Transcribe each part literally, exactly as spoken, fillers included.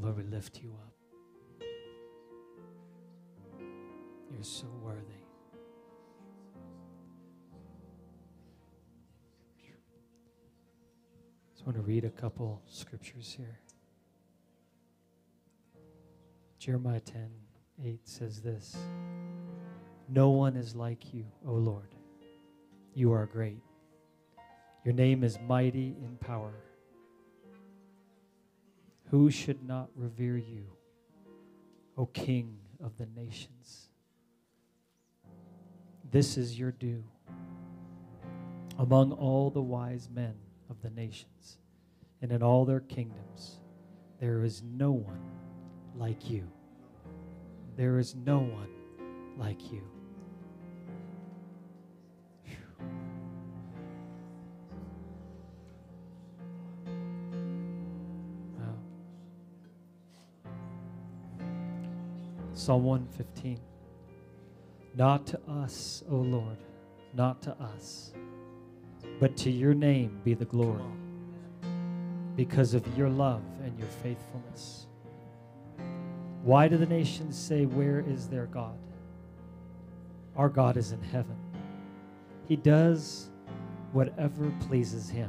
Lord, we lift you up. You're so worthy. I want to read a couple scriptures here. Jeremiah ten eight says this: no one is like you, O Lord. You are great. Your name is mighty in power. Who should not revere you, O King of the nations? This is your due among all the wise men of the nations, and in all their kingdoms. There is no one like you. There is no one like you. Whew. Wow. Psalm one fifteen. Not to us, O Lord, not to us, but to your name be the glory, because of your love and your faithfulness. Why do the nations say, where is their God? Our God is in heaven. He does whatever pleases him.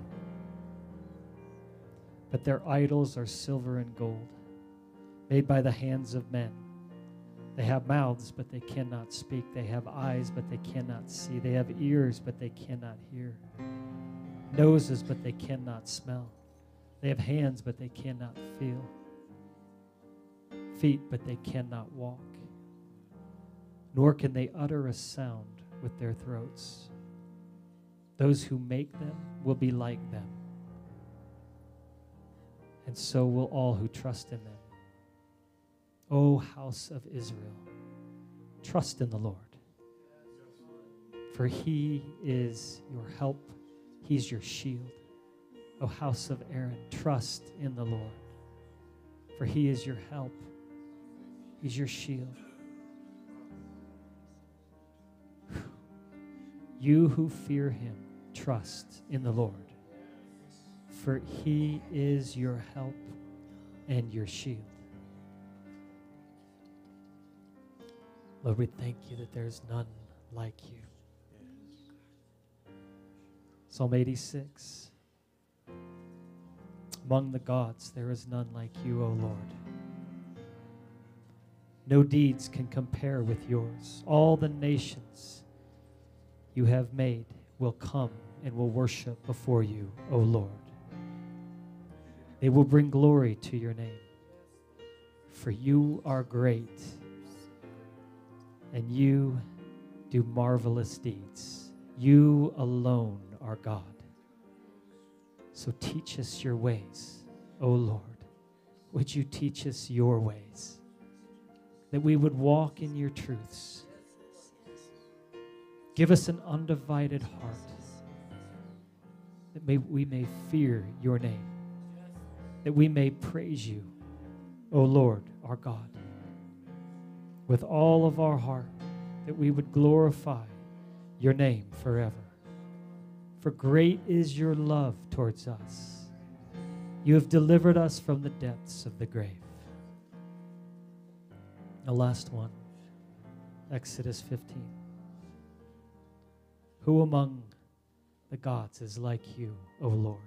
But their idols are silver and gold, made by the hands of men. They have mouths, but they cannot speak. They have eyes, but they cannot see. They have ears, but they cannot hear. Noses, but they cannot smell. They have hands, but they cannot feel. Feet, but they cannot walk. Nor can they utter a sound with their throats. Those who make them will be like them, and so will all who trust in them. O house of Israel, trust in the Lord, for he is your help. He's your shield. O house of Aaron, trust in the Lord, for he is your help. He's your shield. You who fear him, trust in the Lord, for he is your help and your shield. Lord, we thank you that there's none like you. Psalm eighty-six. Among the gods, there is none like you, O Lord. No deeds can compare with yours. All the nations you have made will come and will worship before you, O Lord. They will bring glory to your name, for you are great, and you do marvelous deeds. You alone are God. So teach us your ways, O Lord. Would you teach us your ways, that we would walk in your truths. Give us an undivided heart, that may, we may fear your name, that we may praise you, O Lord, our God, with all of our heart, that we would glorify your name forever. For great is your love towards us. You have delivered us from the depths of the grave. The last one, Exodus fifteen. Who among the gods is like you, O Lord?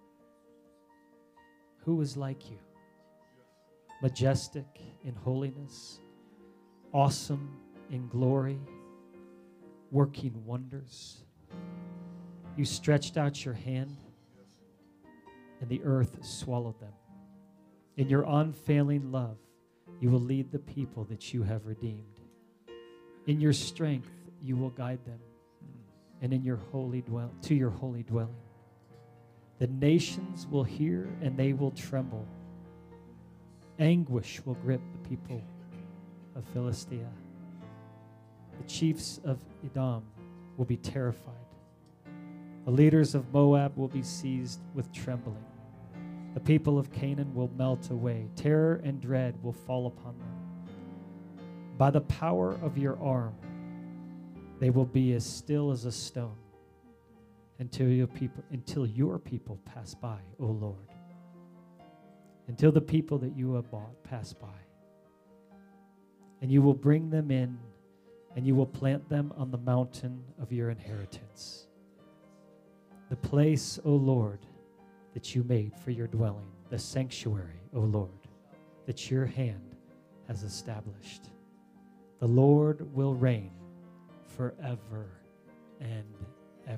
Who is like you? Majestic in holiness, awesome in glory, working wonders. You stretched out your hand, and the earth swallowed them. In your unfailing love, you will lead the people that you have redeemed. In your strength, you will guide them, and in your holy dwell to your holy dwelling. The nations will hear, and they will tremble. Anguish will grip the people of Philistia. The chiefs of Edom will be terrified. The leaders of Moab will be seized with trembling. The people of Canaan will melt away. Terror and dread will fall upon them. By the power of your arm, they will be as still as a stone until your people, until your people pass by, O Lord. until the people that you have bought pass by. And you will bring them in, and you will plant them on the mountain of your inheritance. The place, O Lord, that you made for your dwelling, the sanctuary, O Lord, that your hand has established. The Lord will reign forever and ever.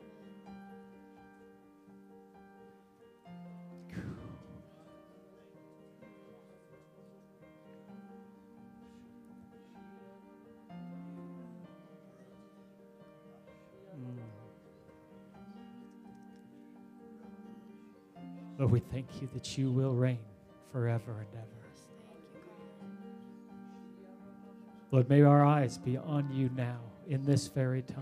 Lord, we thank you that you will reign forever and ever. Lord, may our eyes be on you now in this very time.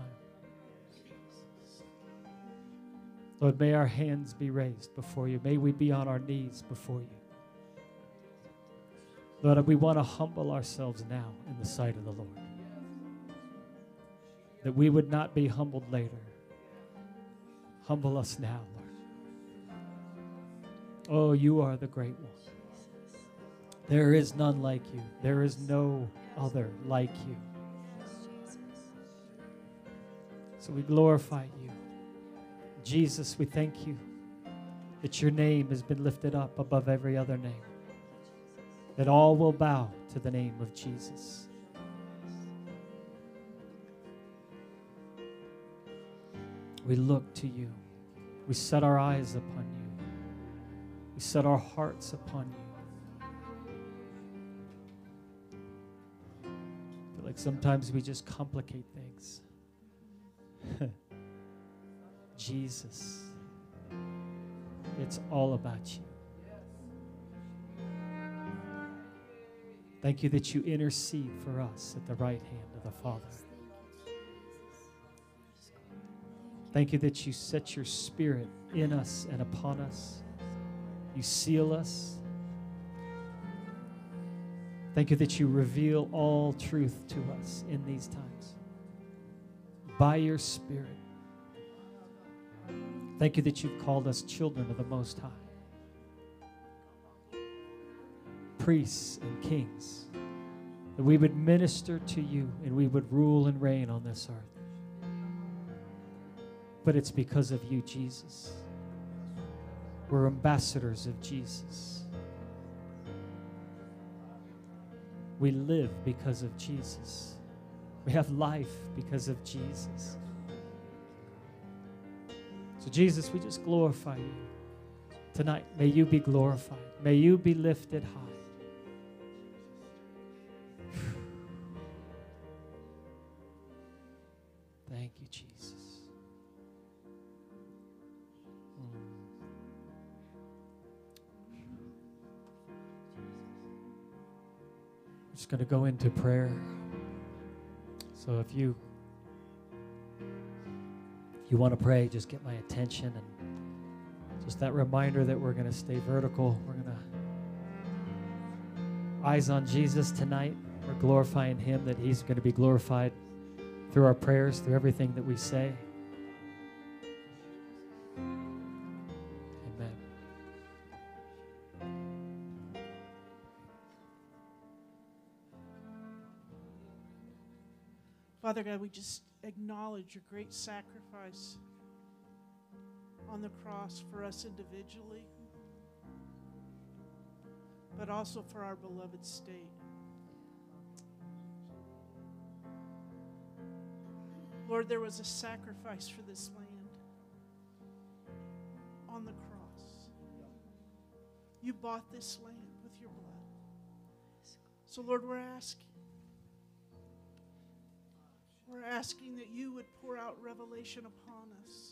Lord, may our hands be raised before you. May we be on our knees before you. Lord, we want to humble ourselves now in the sight of the Lord, that we would not be humbled later. Humble us now, Lord. Oh, you are the great one. There is none like you. There is no other like you. So we glorify you. Jesus, we thank you that your name has been lifted up above every other name, that all will bow to the name of Jesus. We look to you. We set our eyes upon you. We set our hearts upon you. I feel like sometimes we just complicate things. Jesus, it's all about you. Thank you that you intercede for us at the right hand of the Father. Thank you that you set your Spirit in us and upon us. You seal us. Thank you that you reveal all truth to us in these times by your Spirit. Thank you that you've called us children of the Most High, priests and kings, that we would minister to you and we would rule and reign on this earth. But it's because of you, Jesus. We're ambassadors of Jesus. We live because of Jesus. We have life because of Jesus. So Jesus, we just glorify you tonight. May you be glorified. May you be lifted high. Thank you, Jesus. We're just going to go into prayer. So if you if you want to pray, just get my attention, and just that reminder that we're going to stay vertical. We're going to eyes on Jesus tonight. We're glorifying him, that he's going to be glorified through our prayers, through everything that we say. Father God, we just acknowledge your great sacrifice on the cross for us individually, but also for our beloved state. Lord, there was a sacrifice for this land on the cross. You bought this land with your blood. So, Lord, we're asking. We're asking that you would pour out revelation upon us,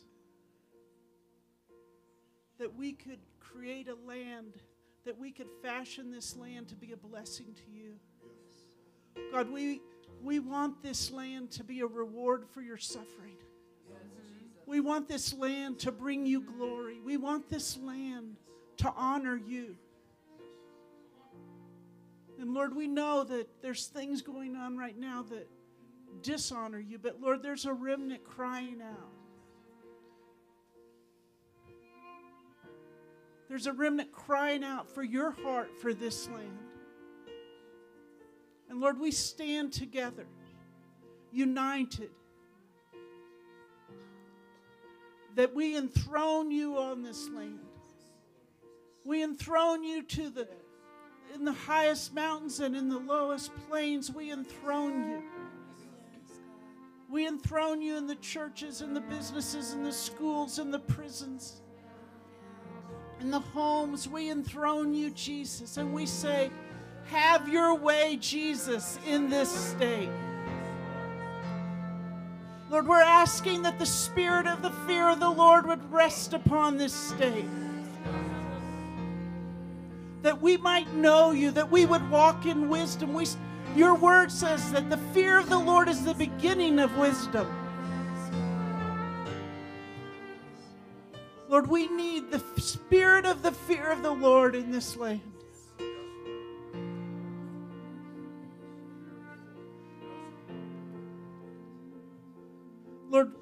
that we could create a land, that we could fashion this land to be a blessing to you. God, we, we want this land to be a reward for your suffering. We want this land to bring you glory. We want this land to honor you. And Lord, we know that there's things going on right now that dishonor you, but Lord, there's a remnant crying out. There's a remnant crying out for your heart for this land. And Lord, we stand together, united, that we enthrone you on this land. We enthrone you to the in the highest mountains and in the lowest plains. We enthrone you. We enthrone you in the churches, in the businesses, in the schools, in the prisons, in the homes. We enthrone you, Jesus, and we say, have your way, Jesus, in this state. Lord, we're asking that the spirit of the fear of the Lord would rest upon this state. That we might know you, that we would walk in wisdom. We, your word says that the fear of the Lord is the beginning of wisdom. Lord, we need the spirit of the fear of the Lord in this land. Lord,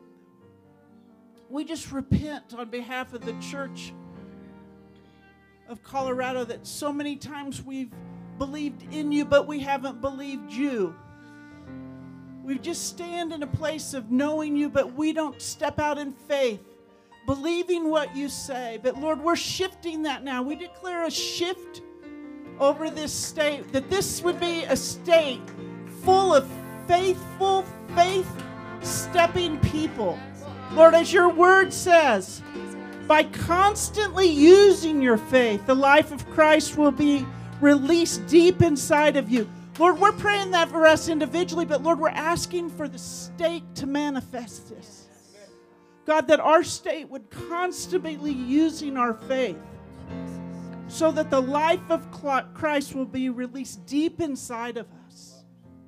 we just repent on behalf of the church of Colorado that so many times we've believed in you, but we haven't believed you. We just stand in a place of knowing you, but we don't step out in faith, believing what you say. But Lord, we're shifting that now. We declare a shift over this state, that this would be a state full of faithful, faith-stepping people. Lord, as your word says, by constantly using your faith, the life of Christ will be released deep inside of you. Lord, we're praying that for us individually, but Lord, we're asking for the state to manifest this. God, that our state would constantly be using our faith so that the life of Christ will be released deep inside of us.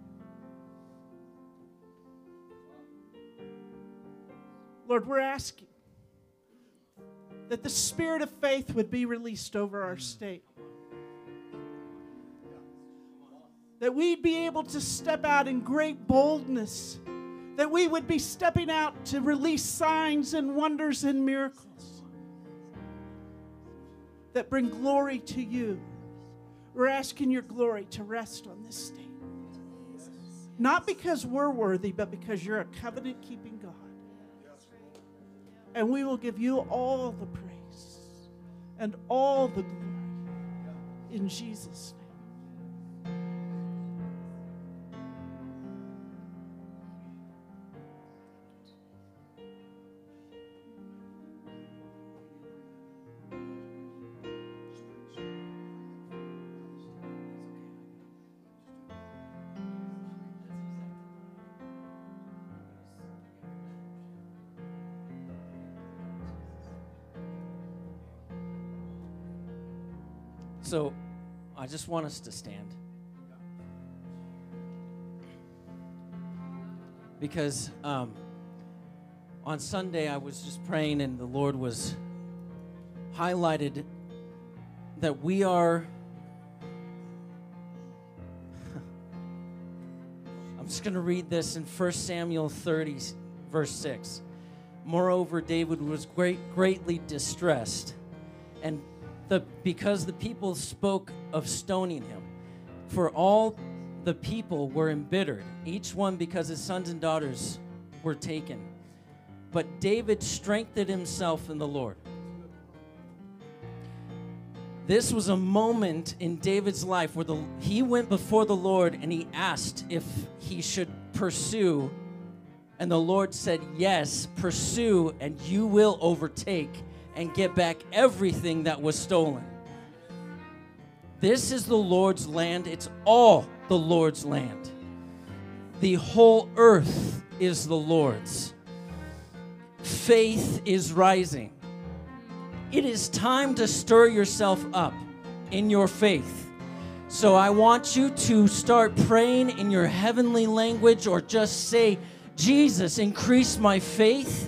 Lord, we're asking that the spirit of faith would be released over our state. That we'd be able to step out in great boldness. That we would be stepping out to release signs and wonders and miracles that bring glory to you. We're asking your glory to rest on this state. Not because we're worthy, but because you're a covenant-keeping God. And we will give you all the praise and all the glory in Jesus' name. So, I just want us to stand. Because um, on Sunday I was just praying and the Lord was highlighted that we are, I'm just going to read this in First Samuel thirty, verse six. Moreover, David was great, greatly distressed, and The, because the people spoke of stoning him. For all the people were embittered, each one because his sons and daughters were taken. But David strengthened himself in the Lord. This was a moment in David's life where the, he went before the Lord and he asked if he should pursue. And the Lord said, yes, pursue, and you will overtake and get back everything that was stolen. This is the Lord's land. It's all the Lord's land. The whole earth is the Lord's. Faith is rising. It is time to stir yourself up in your faith. So I want you to start praying in your heavenly language, or just say, Jesus, increase my faith.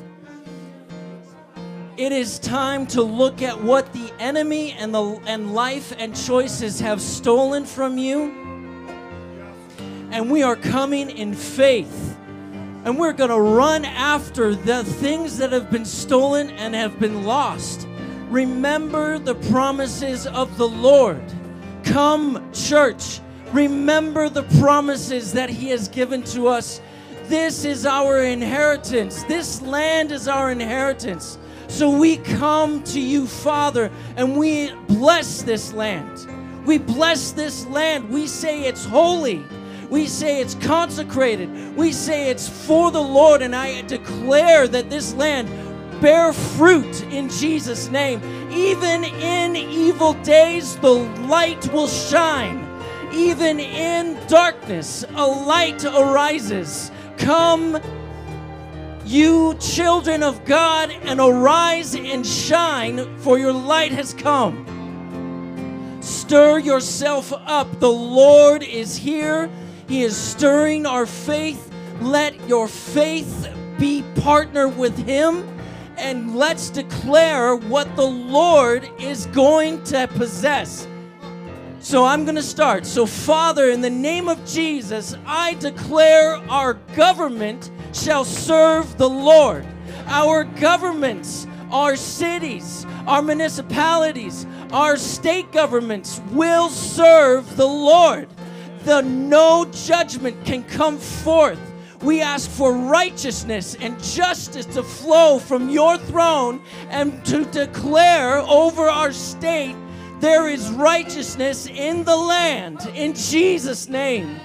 It is time to look at what the enemy and the and life and choices have stolen from you. And we are coming in faith. And we're going to run after the things that have been stolen and have been lost. Remember the promises of the Lord. Come, church, remember the promises that He has given to us. This is our inheritance. This land is our inheritance. So we come to you, Father, and we bless this land. We bless this land. We say it's holy. We say it's consecrated. We say it's for the Lord. And I declare that this land bear fruit in Jesus' name. Even in evil days, the light will shine. Even in darkness, a light arises. Come, you children of God, and arise and shine, for your light has come. Stir yourself up. The Lord is here. He is stirring our faith. Let your faith be partner with Him, and let's declare what the Lord is going to possess. So I'm going to start. So, Father, in the name of Jesus, I declare our government shall serve the Lord. Our governments, our cities, our municipalities, our state governments will serve the Lord. The no judgment can come forth. We ask for righteousness and justice to flow from your throne, and to declare over our state there is righteousness in the land. In Jesus' name.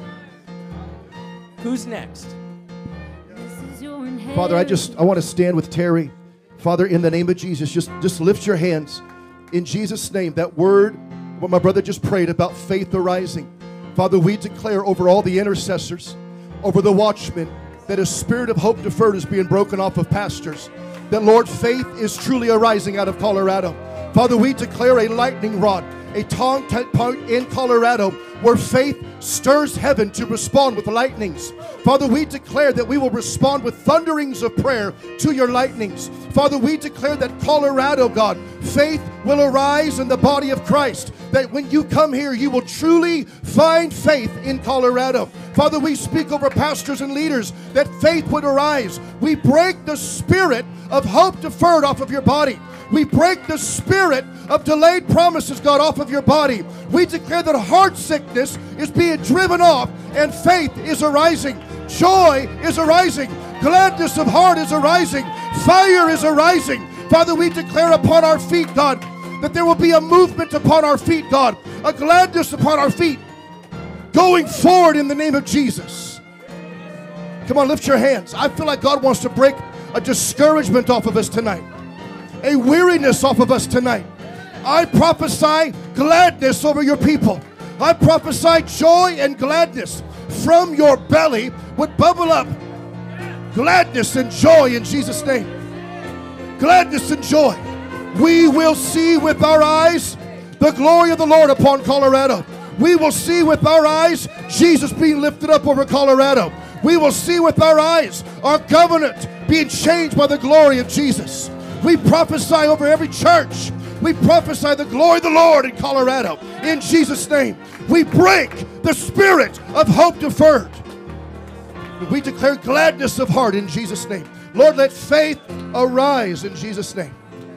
Who's next? Father, I just, I want to stand with Terry. Father, in the name of Jesus, just, just lift your hands. In Jesus' name, that word, what my brother just prayed about faith arising. Father, we declare over all the intercessors, over the watchmen, that a spirit of hope deferred is being broken off of pastors. That, Lord, faith is truly arising out of Colorado. Father, we declare a lightning rod, a tongue point in Colorado, where faith stirs heaven to respond with lightnings. Father, we declare that we will respond with thunderings of prayer to your lightnings. Father, we declare that Colorado, God, faith will arise in the body of Christ. That when you come here, you will truly find faith in Colorado. Father, we speak over pastors and leaders that faith would arise. We break the spirit of hope deferred off of your body. We break the spirit of delayed promises, God, off of your body. We declare that heart sickness is being driven off and faith is arising. Joy is arising. Gladness of heart is arising. Fire is arising. Father, we declare upon our feet, God, that there will be a movement upon our feet, God, a gladness upon our feet, going forward in the name of Jesus. Come on, lift your hands. I feel like God wants to break a discouragement off of us tonight, a weariness off of us tonight. I prophesy gladness over your people. I prophesy joy and gladness from your belly would bubble up. Gladness and joy in Jesus' name. Gladness and joy. We will see with our eyes the glory of the Lord upon Colorado. We will see with our eyes Jesus being lifted up over Colorado. We will see with our eyes our covenant being changed by the glory of Jesus. We prophesy over every church. We prophesy the glory of the Lord in Colorado. In Jesus' name, we break the spirit of hope deferred. We declare gladness of heart in Jesus' name. Lord, let faith arise in Jesus' name.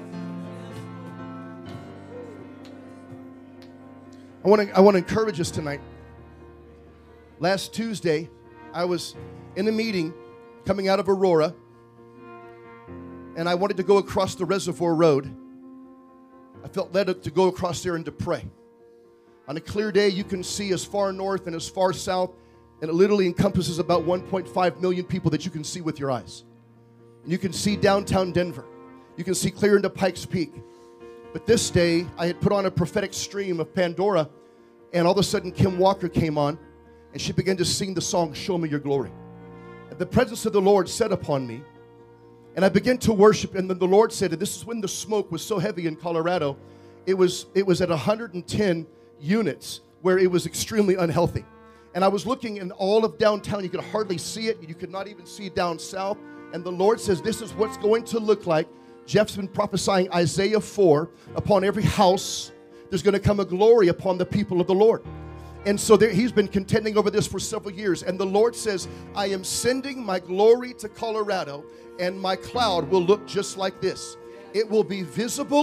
I want to I want to encourage us tonight. Last Tuesday, I was in a meeting coming out of Aurora, and I wanted to go across the Reservoir Road. I felt led to go across there and to pray. On a clear day, you can see as far north and as far south, and it literally encompasses about one point five million people that you can see with your eyes. And you can see downtown Denver. You can see clear into Pikes Peak. But this day, I had put on a prophetic stream of Pandora, and all of a sudden, Kim Walker came on, and she began to sing the song, Show Me Your Glory. And the presence of the Lord set upon me, and I began to worship, and then the Lord said, and this is when the smoke was so heavy in Colorado, it was, it was at one hundred ten units, where it was extremely unhealthy. And I was looking in all of downtown, you could hardly see it, you could not even see down south, and the Lord says, this is what's going to look like. Jeff's been prophesying Isaiah four, upon every house, there's going to come a glory upon the people of the Lord. And so there, he's been contending over this for several years. And the Lord says, I am sending my glory to Colorado, and my cloud will look just like this. It will be visible.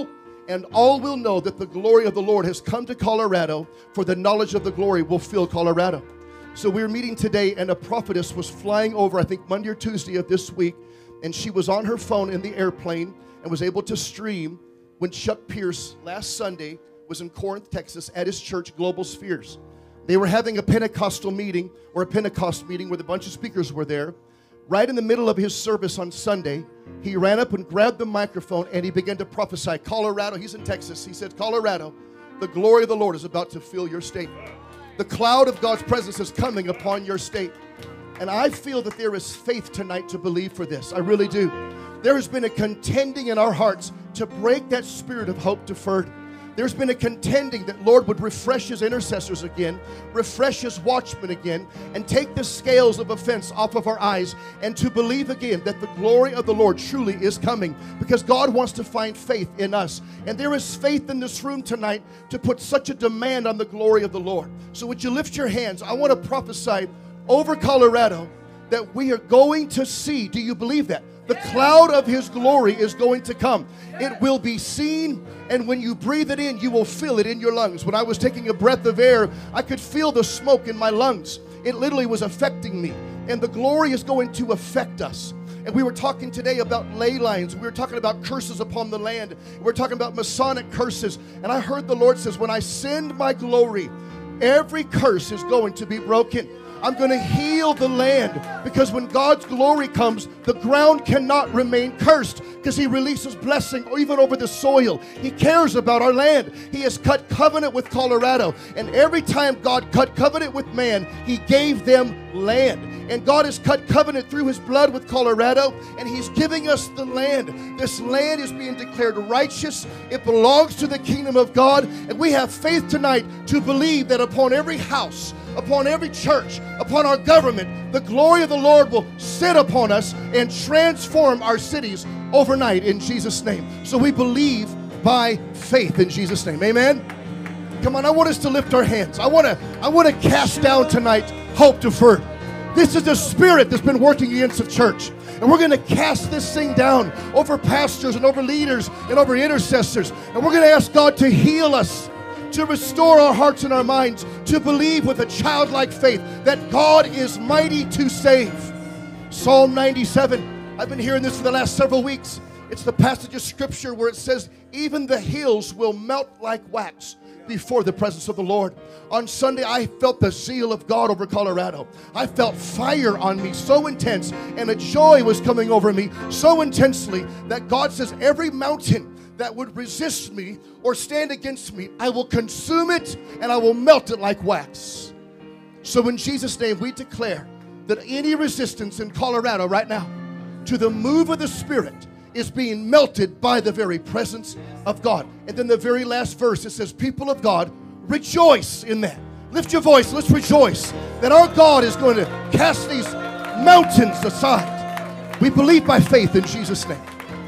and all will know that the glory of the Lord has come to Colorado, for the knowledge of the glory will fill Colorado. So we were meeting today, and a prophetess was flying over, I think Monday or Tuesday of this week, and she was on her phone in the airplane and was able to stream when Chuck Pierce last Sunday was in Corinth, Texas at his church, Global Spheres. They were having a Pentecostal meeting, or a Pentecost meeting where a bunch of speakers were there. Right in the middle of his service on Sunday, he ran up and grabbed the microphone and he began to prophesy. Colorado, he's in Texas. He said, Colorado, the glory of the Lord is about to fill your state. The cloud of God's presence is coming upon your state. And I feel that there is faith tonight to believe for this. I really do. There has been a contending in our hearts to break that spirit of hope deferred. There's been a contending that Lord would refresh his intercessors again, refresh his watchmen again, and take the scales of offense off of our eyes, and to believe again that the glory of the Lord truly is coming, because God wants to find faith in us. And there is faith in this room tonight to put such a demand on the glory of the Lord. So would you lift your hands? I want to prophesy over Colorado that we are going to see. Do you believe that? The cloud of his glory is going to come. It will be seen, and when you breathe it in, you will feel it in your lungs. When I was taking a breath of air, I could feel the smoke in my lungs. It literally was affecting me, and the glory is going to affect us. And we were talking today about ley lines. We were talking about curses upon the land. We were talking about Masonic curses. And I heard the Lord says, when I send my glory, every curse is going to be broken. I'm going to heal the land, because when God's glory comes, the ground cannot remain cursed, because he releases blessing even over the soil. He cares about our land. He has cut covenant with Colorado, and every time God cut covenant with man, he gave them land. And God has cut covenant through his blood with Colorado, and he's giving us the land. This land is being declared righteous. It belongs to the kingdom of God, and we have faith tonight to believe that upon every house, upon every church, upon our government, the glory of the Lord will sit upon us and transform our cities overnight in Jesus' name. So we believe by faith in Jesus' name. Amen. Come on, I want us to lift our hands. I want to I want to cast down tonight hope deferred. This is the spirit that's been working against the church. And we're going to cast this thing down over pastors and over leaders and over intercessors. And we're going to ask God to heal us, to restore our hearts and our minds, to believe with a childlike faith that God is mighty to save. Psalm ninety-seven, I've been hearing this for the last several weeks. It's the passage of scripture where it says, even the hills will melt like wax before the presence of the Lord. On Sunday, I felt the zeal of God over Colorado. I felt fire on me so intense, and a joy was coming over me so intensely that God says, every mountain that would resist me or stand against me, I will consume it and I will melt it like wax. So in Jesus' name, we declare that any resistance in Colorado right now to the move of the Spirit is being melted by the very presence of God. And then the very last verse, it says, people of God, rejoice in that. Lift your voice, let's rejoice that our God is going to cast these mountains aside. We believe by faith in Jesus' name.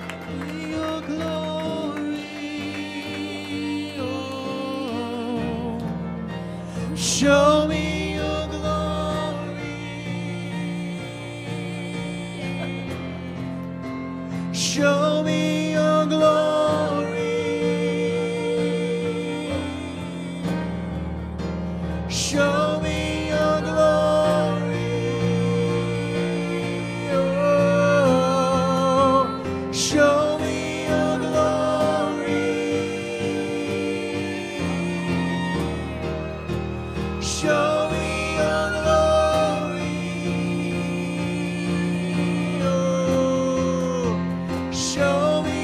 Show me your glory. Show me your glory. Show me your glory. Oh, show me your glory. Show me your glory. Oh, show me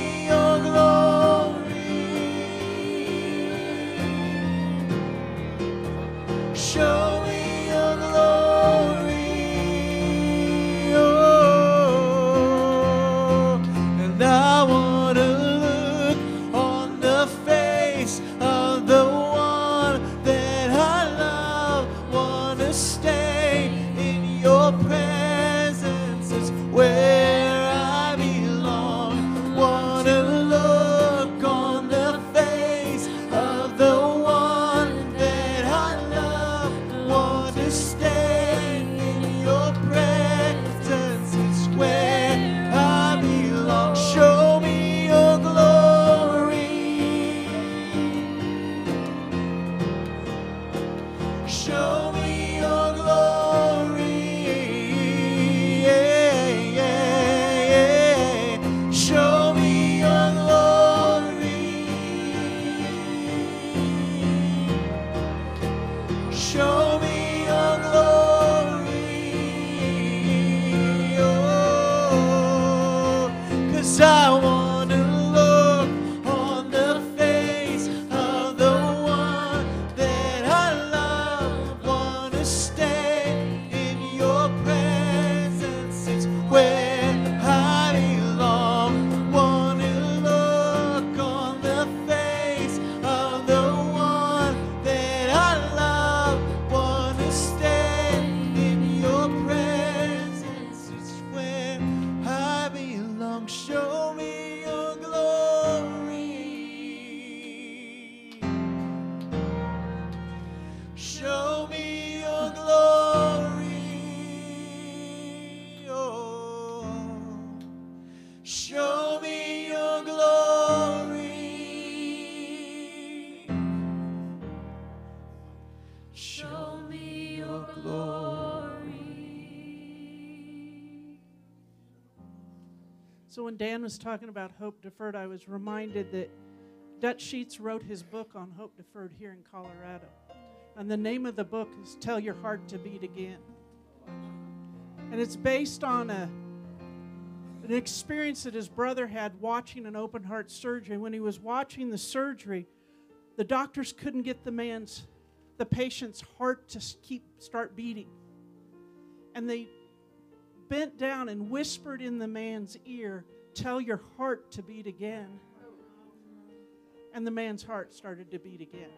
So when Dan was talking about hope deferred, I was reminded that Dutch Sheets wrote his book on hope deferred here in Colorado. And the name of the book is Tell Your Heart to Beat Again. And it's based on a, an experience that his brother had watching an open heart surgery. When he was watching the surgery, the doctors couldn't get the man's, the patient's heart to keep start beating. And they bent down and whispered in the man's ear, "Tell your heart to beat again." And the man's heart started to beat again.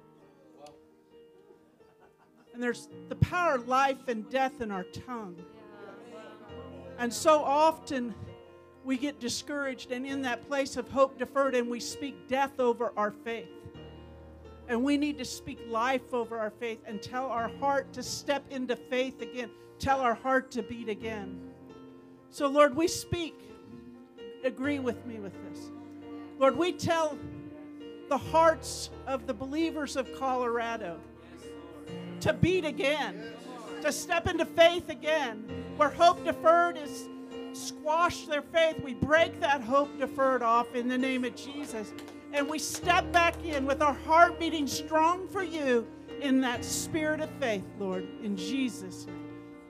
And there's the power of life and death in our tongue. And so often we get discouraged and in that place of hope deferred, and we speak death over our faith. And we need to speak life over our faith and tell our heart to step into faith again. Tell our heart to beat again. So, Lord, we speak. Agree with me with this. Lord, we tell the hearts of the believers of Colorado to beat again, to step into faith again. Where hope deferred is squash their faith, we break that hope deferred off in the name of Jesus. And we step back in with our heart beating strong for you in that spirit of faith, Lord, in Jesus' name.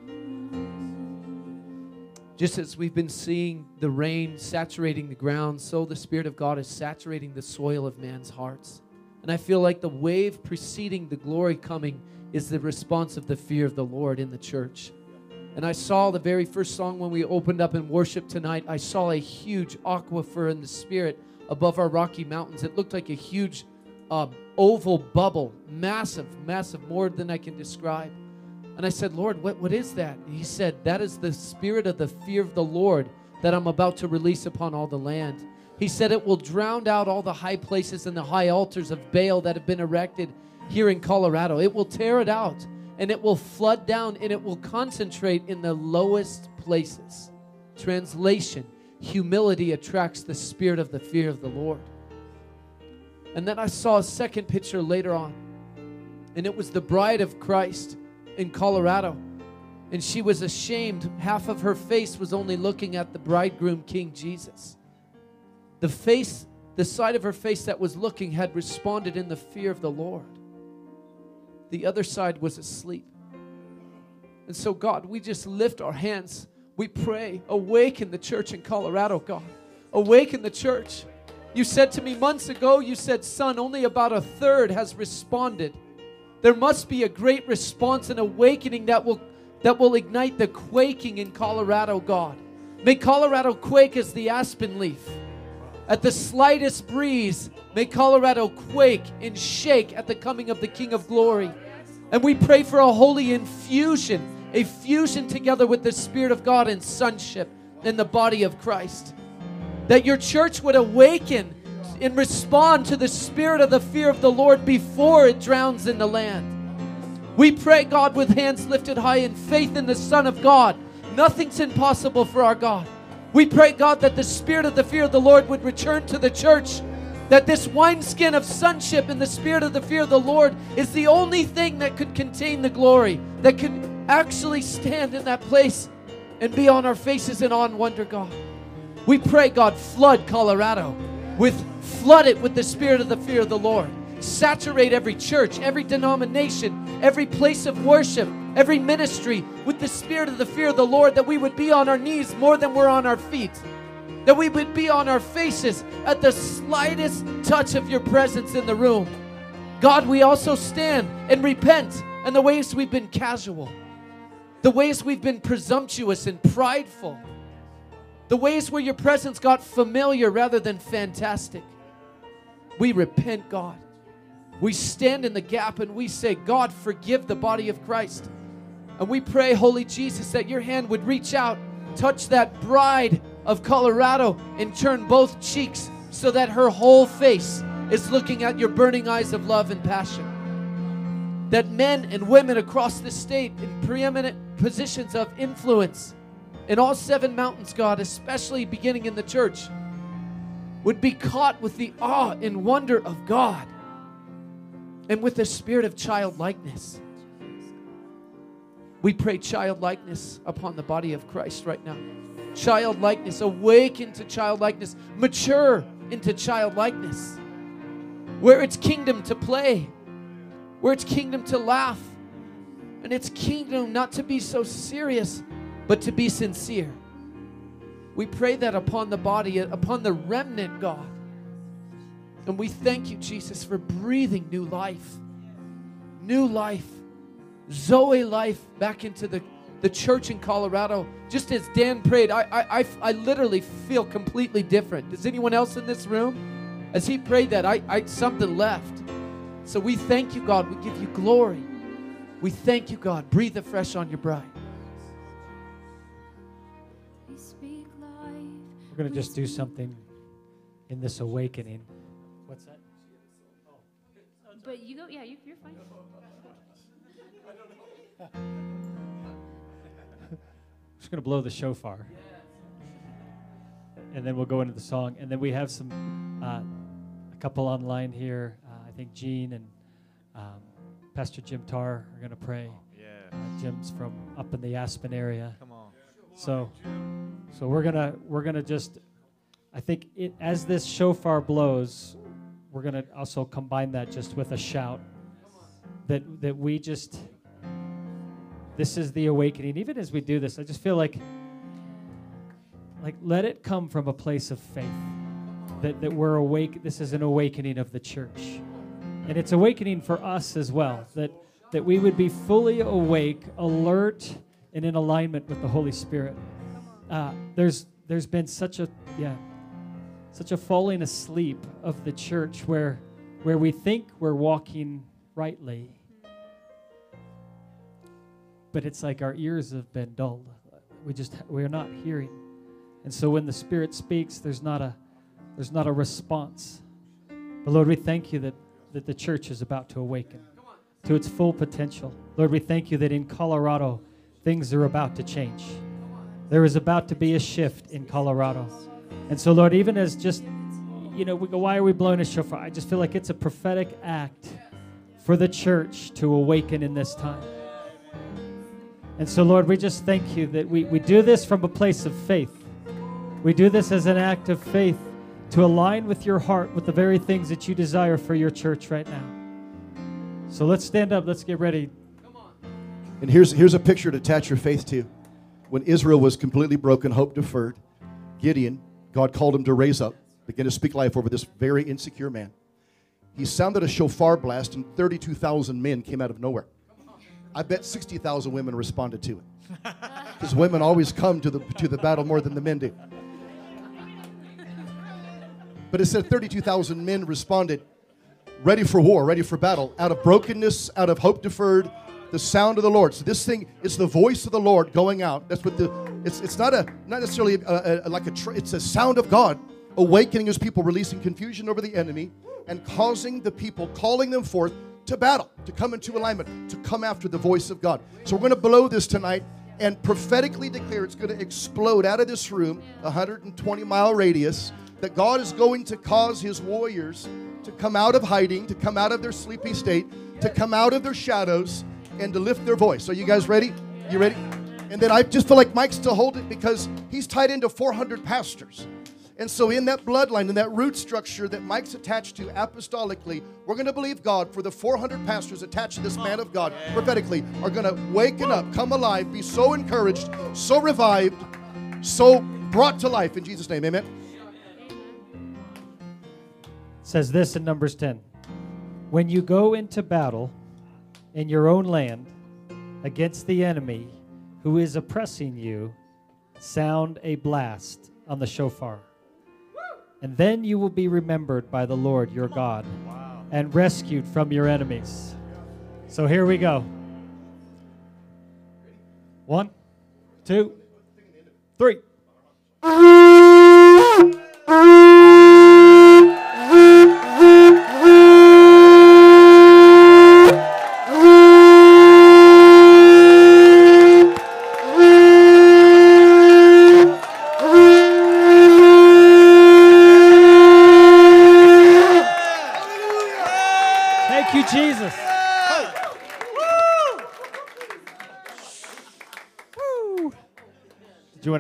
Just as we've been seeing the rain saturating the ground, so the Spirit of God is saturating the soil of man's hearts. And I feel like the wave preceding the glory coming is the response of the fear of the Lord in the church. And I saw the very first song when we opened up in worship tonight, I saw a huge aquifer in the Spirit above our Rocky Mountains. It looked like a huge uh, oval bubble, massive, massive, more than I can describe. And I said, Lord, what, what is that? And he said, that is the spirit of the fear of the Lord that I'm about to release upon all the land. He said it will drown out all the high places and the high altars of Baal that have been erected here in Colorado. It will tear it out, and it will flood down, and it will concentrate in the lowest places. Translation, humility attracts the spirit of the fear of the Lord. And then I saw a second picture later on, and it was the bride of Christ in Colorado, and she was ashamed. Half of her face was only looking at the bridegroom, King Jesus. The face, the side of her face that was looking had responded in the fear of the Lord. The other side was asleep. And so, God, we just lift our hands. We pray, awaken the church in Colorado, God. Awaken the church. You said to me months ago, you said, son, only about a third has responded. There must be a great response and awakening that will, that will ignite the quaking in Colorado, God. May Colorado quake as the aspen leaf. At the slightest breeze, may Colorado quake and shake at the coming of the King of Glory. And we pray for a holy infusion, a fusion together with the Spirit of God and sonship in the body of Christ. That your church would awaken and respond to the spirit of the fear of the Lord before it drowns in the land. We pray, God, with hands lifted high in faith in the Son of God. Nothing's impossible for our God. We pray, God, that the spirit of the fear of the Lord would return to the church. That this wineskin of sonship and the spirit of the fear of the Lord is the only thing that could contain the glory, that could actually stand in that place and be on our faces in awe and wonder, God. We pray, God, flood Colorado with flood it with the spirit of the fear of the Lord. Saturate every church, every denomination, every place of worship, every ministry with the spirit of the fear of the Lord, that we would be on our knees more than we're on our feet, that we would be on our faces at the slightest touch of your presence in the room. God, we also stand and repent in the ways we've been casual, the ways we've been presumptuous and prideful, the ways where your presence got familiar rather than fantastic. We repent, God. We stand in the gap and we say, God, forgive the body of Christ. And we pray, Holy Jesus, that your hand would reach out, touch that bride of Colorado, and turn both cheeks so that her whole face is looking at your burning eyes of love and passion. That men and women across the state in preeminent positions of influence in all seven mountains, God, especially beginning in the church, would be caught with the awe and wonder of God and with the spirit of childlikeness. We pray childlikeness upon the body of Christ right now. Childlikeness, awaken to childlikeness, mature into childlikeness. Where it's kingdom to play, where it's kingdom to laugh, and it's kingdom not to be so serious, but to be sincere. We pray that upon the body, upon the remnant, God. And we thank you, Jesus, for breathing new life. New life. Zoe life back into the, the church in Colorado. Just as Dan prayed, I, I, I, I literally feel completely different. Does anyone else in this room? As he prayed that, I, I something left. So we thank you, God. We give you glory. We thank you, God. Breathe afresh on your bride. We're going to just do something in this awakening. What's that? But you go, yeah, you, you're fine. I'm just going to blow the shofar. And then we'll go into the song. And then we have some, uh, a couple online here. Uh, I think Gene and um, Pastor Jim Tarr are going to pray. Yeah. Uh, Jim's from up in the Aspen area. Come on. So, so we're gonna we're gonna just, I think it as this shofar blows, we're gonna also combine that just with a shout. That that we just, this is the awakening. Even as we do this, I just feel like, like let it come from a place of faith. That that we're awake. This is an awakening of the church, and it's awakening for us as well. That that we would be fully awake, alert, and in alignment with the Holy Spirit. Uh, there's there's been such a yeah, such a falling asleep of the church where where we think we're walking rightly, but it's like our ears have been dulled. We just we're not hearing, and so when the Spirit speaks, there's not a there's not a response. But Lord, we thank you that that the church is about to awaken to its full potential. Lord, we thank you that in Colorado, things are about to change. There is about to be a shift in Colorado. And so, Lord, even as just, you know, we go, why are we blowing a shofar? I just feel like it's a prophetic act for the church to awaken in this time. And so, Lord, we just thank you that we, we do this from a place of faith. We do this as an act of faith to align with your heart with the very things that you desire for your church right now. So let's stand up. Let's get ready. And here's, here's a picture to attach your faith to. When Israel was completely broken, hope deferred, Gideon, God called him to raise up, begin to speak life over this very insecure man. He sounded a shofar blast, and thirty-two thousand men came out of nowhere. I bet sixty thousand women responded to it. Because women always come to the, to the battle more than the men do. But it said thirty-two thousand men responded, ready for war, ready for battle, out of brokenness, out of hope deferred, the sound of the Lord. So this thing, it's the voice of the Lord going out. That's what the, it's it's not a, not necessarily a, a, like a, tr- it's a sound of God awakening his people, releasing confusion over the enemy, and causing the people, calling them forth to battle, to come into alignment, to come after the voice of God. So we're going to blow this tonight and prophetically declare it's going to explode out of this room, one hundred twenty mile radius, that God is going to cause his warriors to come out of hiding, to come out of their sleepy state, to come out of their shadows, and to lift their voice. Are you guys ready? You ready? And then I just feel like Mike's to hold it because he's tied into four hundred pastors. And so in that bloodline, in that root structure that Mike's attached to apostolically, we're going to believe God for the four hundred pastors attached to this man of God prophetically are going to waken up, come alive, be so encouraged, so revived, so brought to life in Jesus' name. Amen. It says this in Numbers ten. When you go into battle in your own land against the enemy who is oppressing you, sound a blast on the shofar. And then you will be remembered by the Lord your God and rescued from your enemies. So here we go. One, two, three.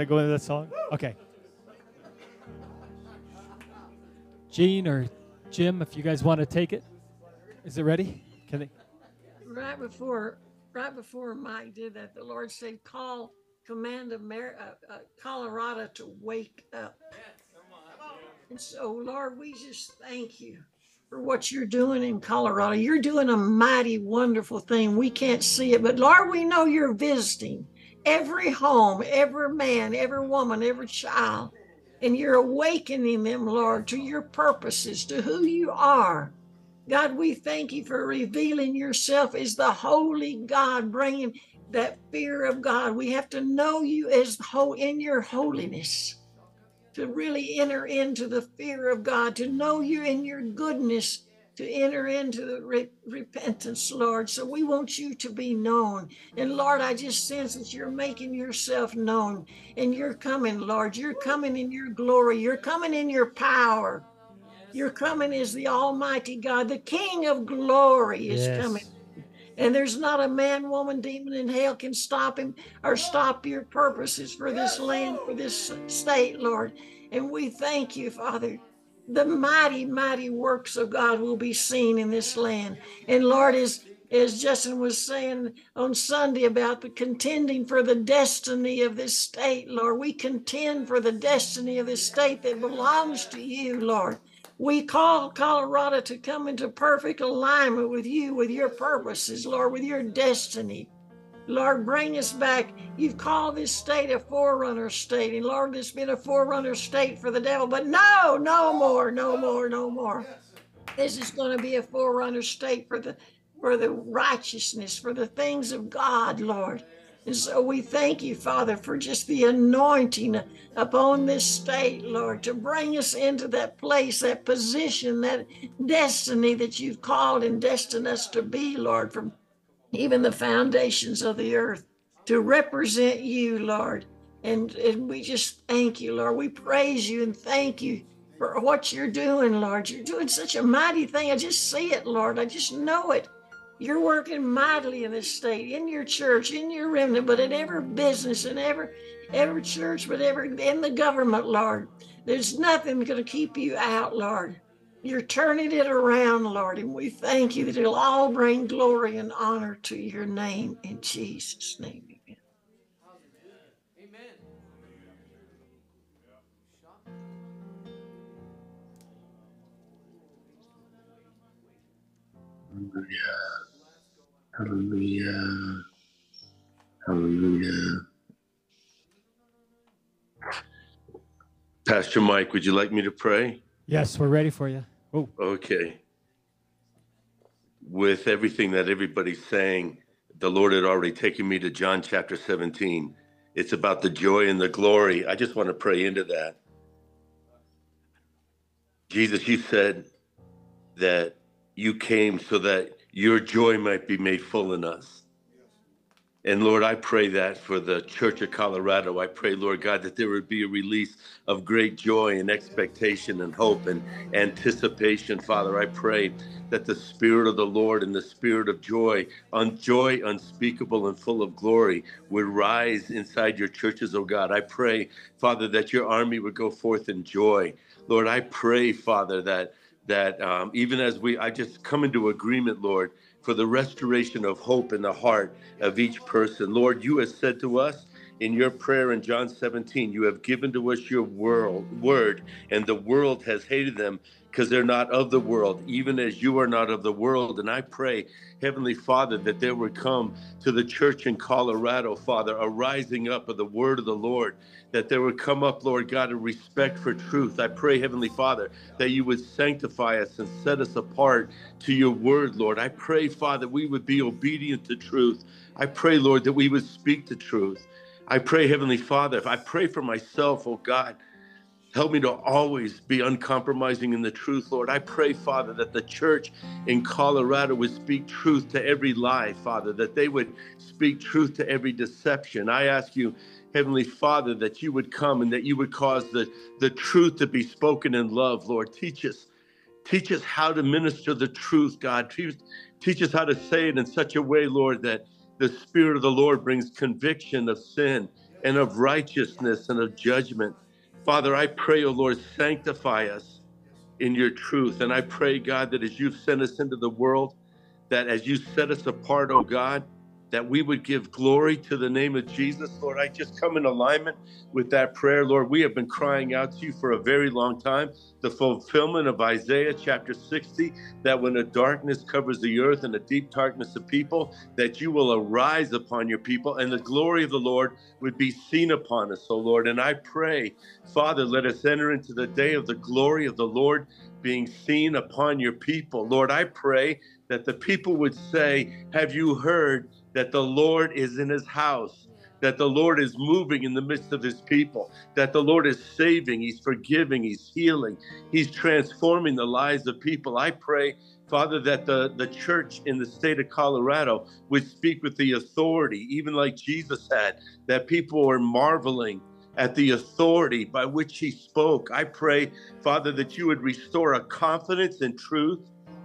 go into that song? Okay. Gene or Jim, if you guys want to take it. Is it ready? Can they? Right before, right before Mike did that, the Lord said, "Call, command Amer- uh, uh, Colorado to wake up." And so, Lord, we just thank you for what you're doing in Colorado. You're doing a mighty, wonderful thing. We can't see it, but Lord, we know you're visiting every home, every man, every woman, every child, and you're awakening them, Lord, to your purposes, to who you are. God, we thank you for revealing yourself as the holy God, bringing that fear of God. We have to know you as ho- in your holiness, to really enter into the fear of God, to know you in your goodness, to enter into the re- repentance, Lord. So we want you to be known. And Lord, I just sense that you're making yourself known, and you're coming, Lord. You're coming in your glory. You're coming in your power. You're coming as the Almighty God. The King of glory is Yes. coming. And there's not a man, woman, demon in hell can stop him or stop your purposes for this land, for this state, Lord. And we thank you, Father. The mighty, mighty works of God will be seen in this land. And Lord, as, as Justin was saying on Sunday about the contending for the destiny of this state, Lord, we contend for the destiny of this state that belongs to you, Lord. We call Colorado to come into perfect alignment with you, with your purposes, Lord, with your destiny. Lord, bring us back. You've called this state a forerunner state, and Lord, it's been a forerunner state for the devil, but no, no more, no more, no more. This is going to be a forerunner state for the for the righteousness, for the things of God, Lord. And so we thank you, Father, for just the anointing upon this state, Lord, to bring us into that place, that position, that destiny that you've called and destined us to be, Lord, from even the foundations of the earth, to represent you, Lord. And, and we just thank you, Lord. We praise you and thank you for what you're doing, Lord. You're doing such a mighty thing. I just see it, Lord. I just know it. You're working mightily in this state, in your church, in your remnant, but in every business, in every every church, but every in the government, Lord. There's nothing going to keep you out, Lord. You're turning it around, Lord, and we thank you that it'll all bring glory and honor to your name in Jesus' name. Amen. Hallelujah. Hallelujah. Pastor Mike, would you like me to pray? Yes, we're ready for you. Oh, Okay. With everything that everybody's saying, the Lord had already taken me to John chapter seventeen. It's about the joy and the glory. I just want to pray into that. Jesus, you said that you came so that your joy might be made full in us. And Lord, I pray that for the Church of Colorado. I pray, Lord God, that there would be a release of great joy and expectation and hope and anticipation. Father, I pray that the Spirit of the Lord and the Spirit of joy, on joy unspeakable and full of glory, would rise inside your churches, oh God. I pray, Father, that your army would go forth in joy. Lord, I pray, Father, that that um, even as we, I just come into agreement, Lord, for the restoration of hope in the heart of each person. Lord, you have said to us in your prayer in John seventeen, you have given to us your world, word, and the world has hated them because they're not of the world, even as you are not of the world. And I pray, Heavenly Father, that there would come to the church in Colorado, Father, a rising up of the word of the Lord, that there would come up, Lord God, a respect for truth. I pray, Heavenly Father, that you would sanctify us and set us apart to your word, Lord. I pray, Father, we would be obedient to truth. I pray, Lord, that we would speak the truth. I pray, Heavenly Father, if I pray for myself, oh God, help me to always be uncompromising in the truth, Lord. I pray, Father, that the church in Colorado would speak truth to every lie, Father, that they would speak truth to every deception. I ask you, Heavenly Father, that you would come and that you would cause the, the truth to be spoken in love, Lord. Teach us. Teach us how to minister the truth, God. Teach, teach us how to say it in such a way, Lord, that the Spirit of the Lord brings conviction of sin and of righteousness and of judgment. Father, I pray, O Lord, sanctify us in your truth. And I pray, God, that as you've sent us into the world, that as you set us apart, oh God, that we would give glory to the name of Jesus. Lord, I just come in alignment with that prayer. Lord, we have been crying out to you for a very long time, the fulfillment of Isaiah chapter sixty, that when a darkness covers the earth and a deep darkness of people, that you will arise upon your people and the glory of the Lord would be seen upon us, oh Lord. And I pray, Father, let us enter into the day of the glory of the Lord being seen upon your people. Lord, I pray that the people would say, have you heard that the Lord is in his house, that the Lord is moving in the midst of his people, that the Lord is saving, he's forgiving, he's healing, he's transforming the lives of people. I pray, Father, that the, the church in the state of Colorado would speak with the authority, even like Jesus had, that people are marveling at the authority by which he spoke. I pray, Father, that you would restore a confidence in truth,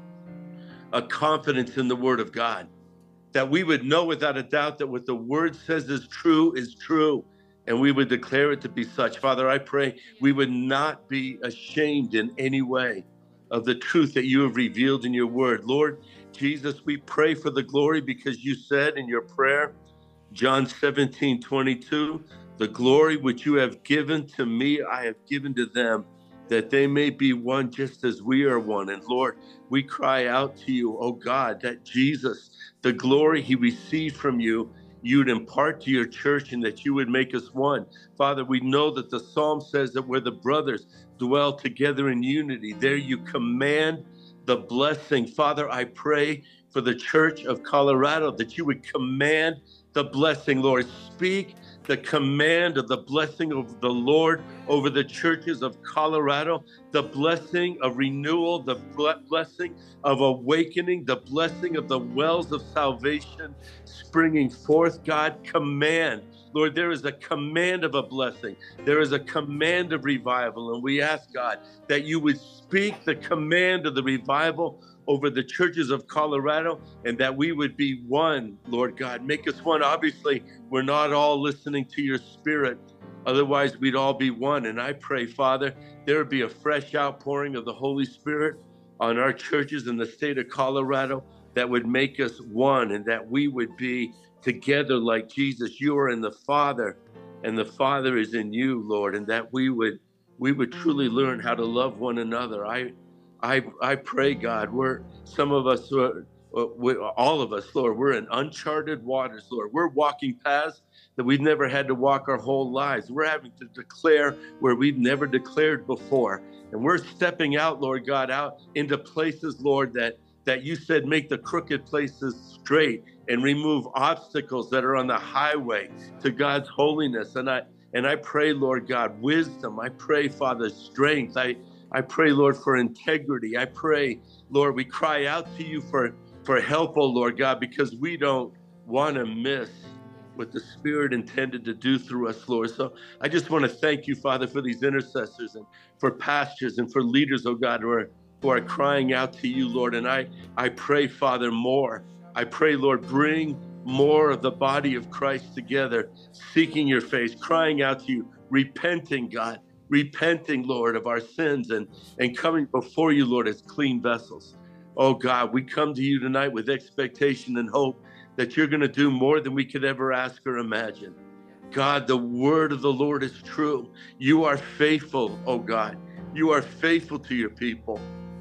a confidence in the word of God, that we would know without a doubt that what the word says is true is true, and we would declare it to be such. Father, I pray we would not be ashamed in any way of the truth that you have revealed in your word. Lord Jesus, we pray for the glory because you said in your prayer, John seventeen twenty-two, the glory which you have given to me, I have given to them, that they may be one just as we are one. And Lord, we cry out to you, oh God, that Jesus, the glory he received from you, you'd impart to your church and that you would make us one. Father, we know that the Psalm says that where the brothers dwell together in unity, there you command the blessing. Father, I pray for the church of Colorado that you would command the blessing, Lord. Speak the command of the blessing of the Lord over the churches of Colorado, the blessing of renewal, the blessing of awakening, the blessing of the wells of salvation springing forth. God, command. Lord, there is a command of a blessing. There is a command of revival. And we ask, God, that you would speak the command of the revival over the churches of Colorado, and that we would be one, Lord God. Make us one. Obviously, we're not all listening to your spirit. Otherwise, we'd all be one. And I pray, Father, there would be a fresh outpouring of the Holy Spirit on our churches in the state of Colorado that would make us one, and that we would be together like Jesus. You are in the Father, and the Father is in you, Lord, and that we would we would truly learn how to love one another. I I, I pray, God, we're some of us, are, we, all of us, Lord, we're in uncharted waters, Lord. We're walking paths that we've never had to walk our whole lives. We're having to declare where we've never declared before. And we're stepping out, Lord God, out into places, Lord, that, that you said make the crooked places straight and remove obstacles that are on the highway to God's holiness. And I and I pray, Lord God, wisdom. I pray, Father, strength. I I pray, Lord, for integrity. I pray, Lord, we cry out to you for, for help, oh Lord God, because we don't want to miss what the Spirit intended to do through us, Lord. So I just want to thank you, Father, for these intercessors and for pastors and for leaders, oh God, who are, who are crying out to you, Lord. And I, I pray, Father, more. I pray, Lord, bring more of the body of Christ together, seeking your face, crying out to you, repenting, God. Repenting, Lord, of our sins and, and coming before you, Lord, as clean vessels. Oh, God, we come to you tonight with expectation and hope that you're going to do more than we could ever ask or imagine. God, the word of the Lord is true. You are faithful, oh God. You are faithful to your people.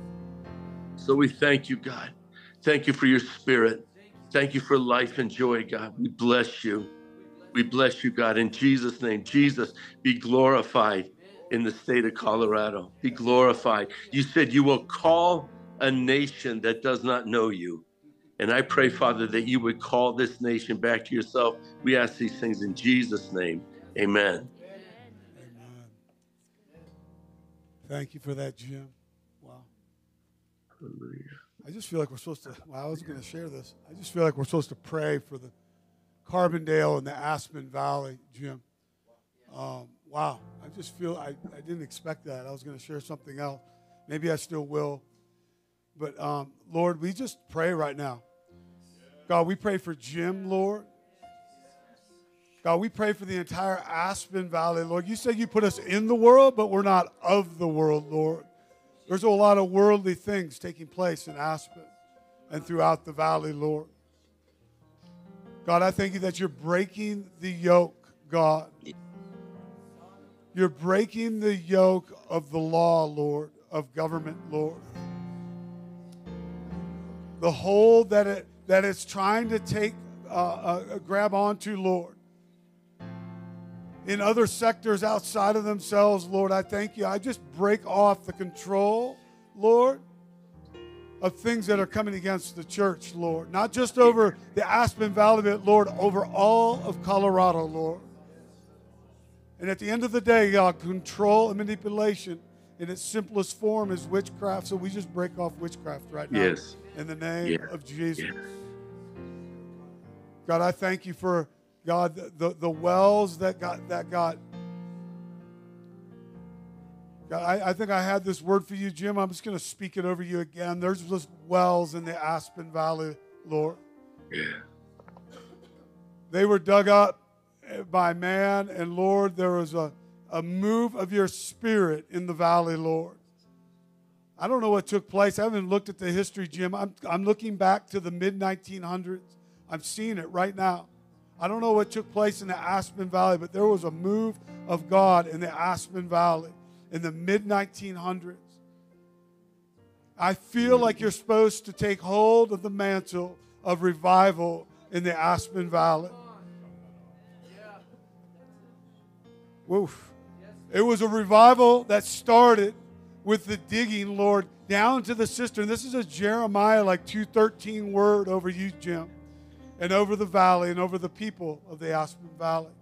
So we thank you, God. Thank you for your spirit. Thank you for life and joy, God. We bless you. We bless you, God, in Jesus' name. Jesus, be glorified in the state of Colorado. Be glorified. You said you will call a nation that does not know you. And I pray, Father, that you would call this nation back to yourself. We ask these things in Jesus' name. Amen. Amen. Thank you for that, Jim. Wow. Hallelujah. I just feel like we're supposed to, well, I was going to share this. I just feel like we're supposed to pray for the Carbondale and the Aspen Valley, Jim. Um, wow. I just feel, I, I didn't expect that. I was going to share something else. Maybe I still will. But, um, Lord, we just pray right now. God, we pray for Jim, Lord. God, we pray for the entire Aspen Valley, Lord. You say you put us in the world, but we're not of the world, Lord. There's a lot of worldly things taking place in Aspen and throughout the valley, Lord. God, I thank you that you're breaking the yoke, God. You're breaking the yoke of the law, Lord, of government, Lord. The hold that it that it's trying to take, uh, uh, grab onto, Lord. In other sectors outside of themselves, Lord, I thank you. I just break off the control, Lord, of things that are coming against the church, Lord. Not just over the Aspen Valley, but, Lord, over all of Colorado, Lord. And at the end of the day, God, control and manipulation in its simplest form is witchcraft. So we just break off witchcraft right now. Yes. In the name Yes. of Jesus. Yes. God, I thank you for, God, the, the, the wells that got, that got, God, I, I think I had this word for you, Jim. I'm just going to speak it over you again. There's just wells in the Aspen Valley, Lord. Yeah. They were dug up by man, and Lord, there was a, a move of your spirit in the valley, Lord. I don't know what took place. I haven't looked at the history, Jim. I'm, I'm looking back to the mid nineteen hundreds. I'm seeing it right now. I don't know what took place in the Aspen Valley, but there was a move of God in the Aspen Valley in the mid nineteen hundreds. I feel like you're supposed to take hold of the mantle of revival in the Aspen Valley. Woof. It was a revival that started with the digging, Lord, down to the cistern. This is a Jeremiah like two thirteen word over you, Jim, and over the valley and over the people of the Aspen Valley.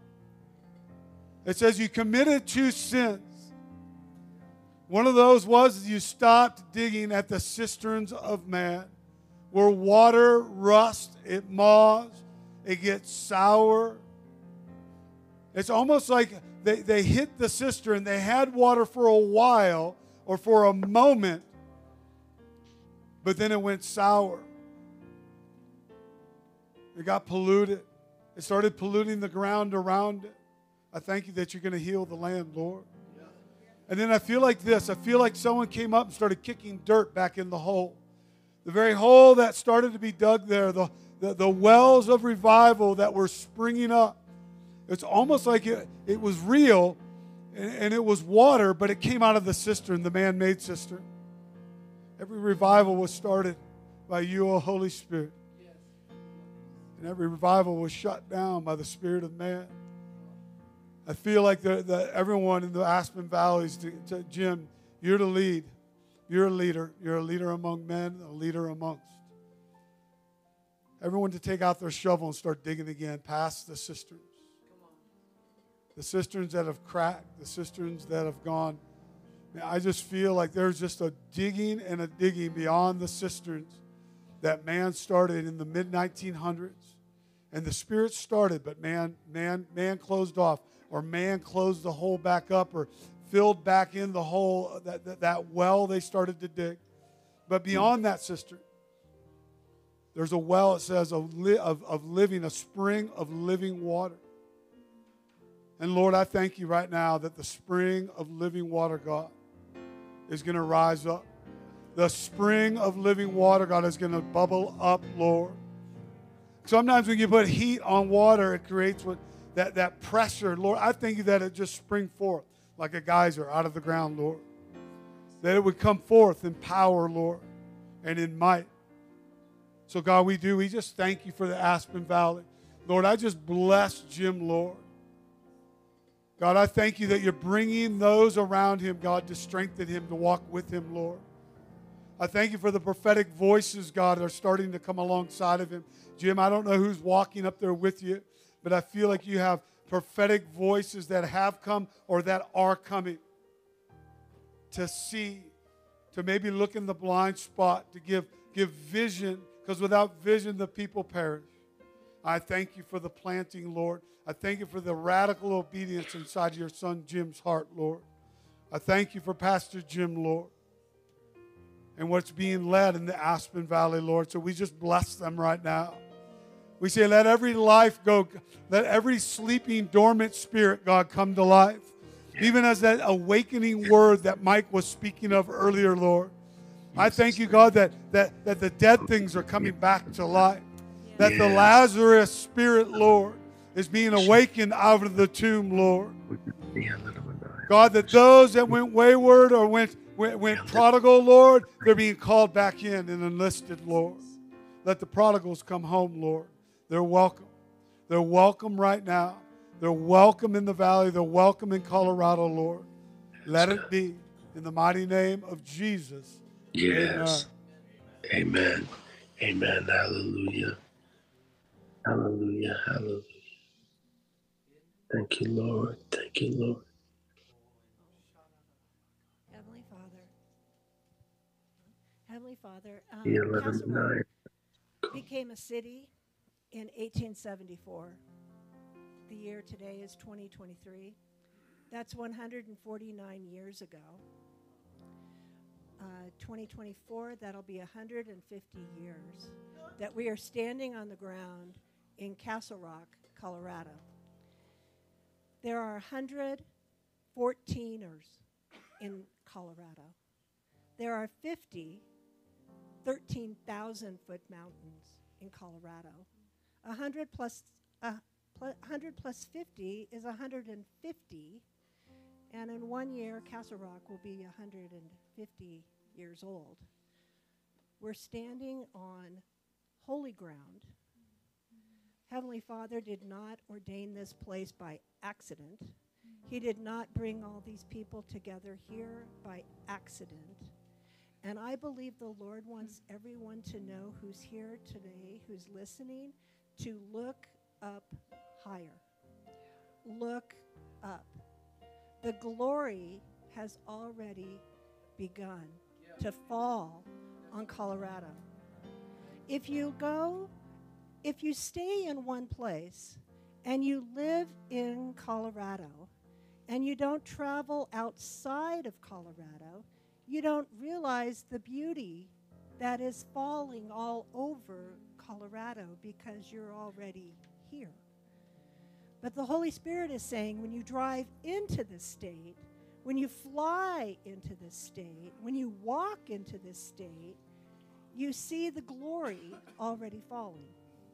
It says you committed two sins. One of those was you stopped digging at the cisterns of man, where water rusts, it maws, it gets sour. It's almost like they, they hit the cistern, they had water for a while or for a moment, but then it went sour. It got polluted. It started polluting the ground around it. I thank you that you're going to heal the land, Lord. And then I feel like this. I feel like someone came up and started kicking dirt back in the hole. The very hole that started to be dug there, the, the, the wells of revival that were springing up. It's almost like it, it was real and, and it was water, but it came out of the cistern, the man-made cistern. Every revival was started by you, O Holy Spirit. And every revival was shut down by the Spirit of man. I feel like the, the, everyone in the Aspen Valleys, to, to Jim, you're the lead. You're a leader. You're a leader among men, a leader amongst. Everyone to take out their shovel and start digging again past the cisterns. The cisterns that have cracked, the cisterns that have gone. Man, I just feel like there's just a digging and a digging beyond the cisterns that man started in the mid nineteen hundreds. And the Spirit started, but man, man, man closed off, or man closed the hole back up, or filled back in the hole, that, that, that well they started to dig. But beyond that cistern, there's a well, it says, of, li- of, of living, a spring of living water. And Lord, I thank you right now that the spring of living water, God, is going to rise up. The spring of living water, God, is going to bubble up, Lord. Sometimes when you put heat on water, it creates what that, that pressure. Lord, I thank you that it just spring forth like a geyser out of the ground, Lord. That it would come forth in power, Lord, and in might. So, God, we do. We just thank you for the Aspen Valley. Lord, I just bless Jim, Lord. God, I thank you that you're bringing those around him, God, to strengthen him, to walk with him, Lord. I thank you for the prophetic voices, God, that are starting to come alongside of him. Jim, I don't know who's walking up there with you, but I feel like you have prophetic voices that have come or that are coming to see, to maybe look in the blind spot, to give, give vision, because without vision, the people perish. I thank you for the planting, Lord. I thank you for the radical obedience inside of your son Jim's heart, Lord. I thank you for Pastor Jim, Lord, and what's being led in the Aspen Valley, Lord. So we just bless them right now. We say, let every life go, let every sleeping, dormant spirit, God, come to life. Even as that awakening word that Mike was speaking of earlier, Lord. I thank you, God, that, that, that the dead things are coming back to life. That the Lazarus spirit, Lord, is being awakened out of the tomb, Lord. God, that those that went wayward or went, went, went prodigal, Lord, they're being called back in and enlisted, Lord. Let the prodigals come home, Lord. They're welcome. They're welcome right now. They're welcome in the valley. They're welcome in Colorado, Lord. Let it be in the mighty name of Jesus. Yes. Amen. Amen. Amen. Hallelujah. Hallelujah. Hallelujah. Thank you, Lord. Thank you, Lord. Heavenly Father. Heavenly Father, Yeah, um, eleven Castle Rock nine. became a city in eighteen seventy-four. The year today is twenty twenty-three. That's one hundred forty-nine years ago. Uh, twenty twenty-four, that'll be one hundred fifty years that we are standing on the ground in Castle Rock, Colorado. There are one hundred fourteeners in Colorado. There are fifty thirteen thousand foot mountains in Colorado. one hundred plus, uh, one hundred plus fifty is one hundred fifty. And in one year, Castle Rock will be one hundred fifty years old. We're standing on holy ground. Heavenly Father did not ordain this place by accident. He did not bring all these people together here by accident. And I believe the Lord wants everyone to know who's here today, who's listening, to look up higher. Look up. The glory has already begun to fall on Colorado. If you go, if you stay in one place and you live in Colorado and you don't travel outside of Colorado, you don't realize the beauty that is falling all over Colorado because you're already here. But the Holy Spirit is saying when you drive into this state, when you fly into this state, when you walk into this state, you see the glory already falling.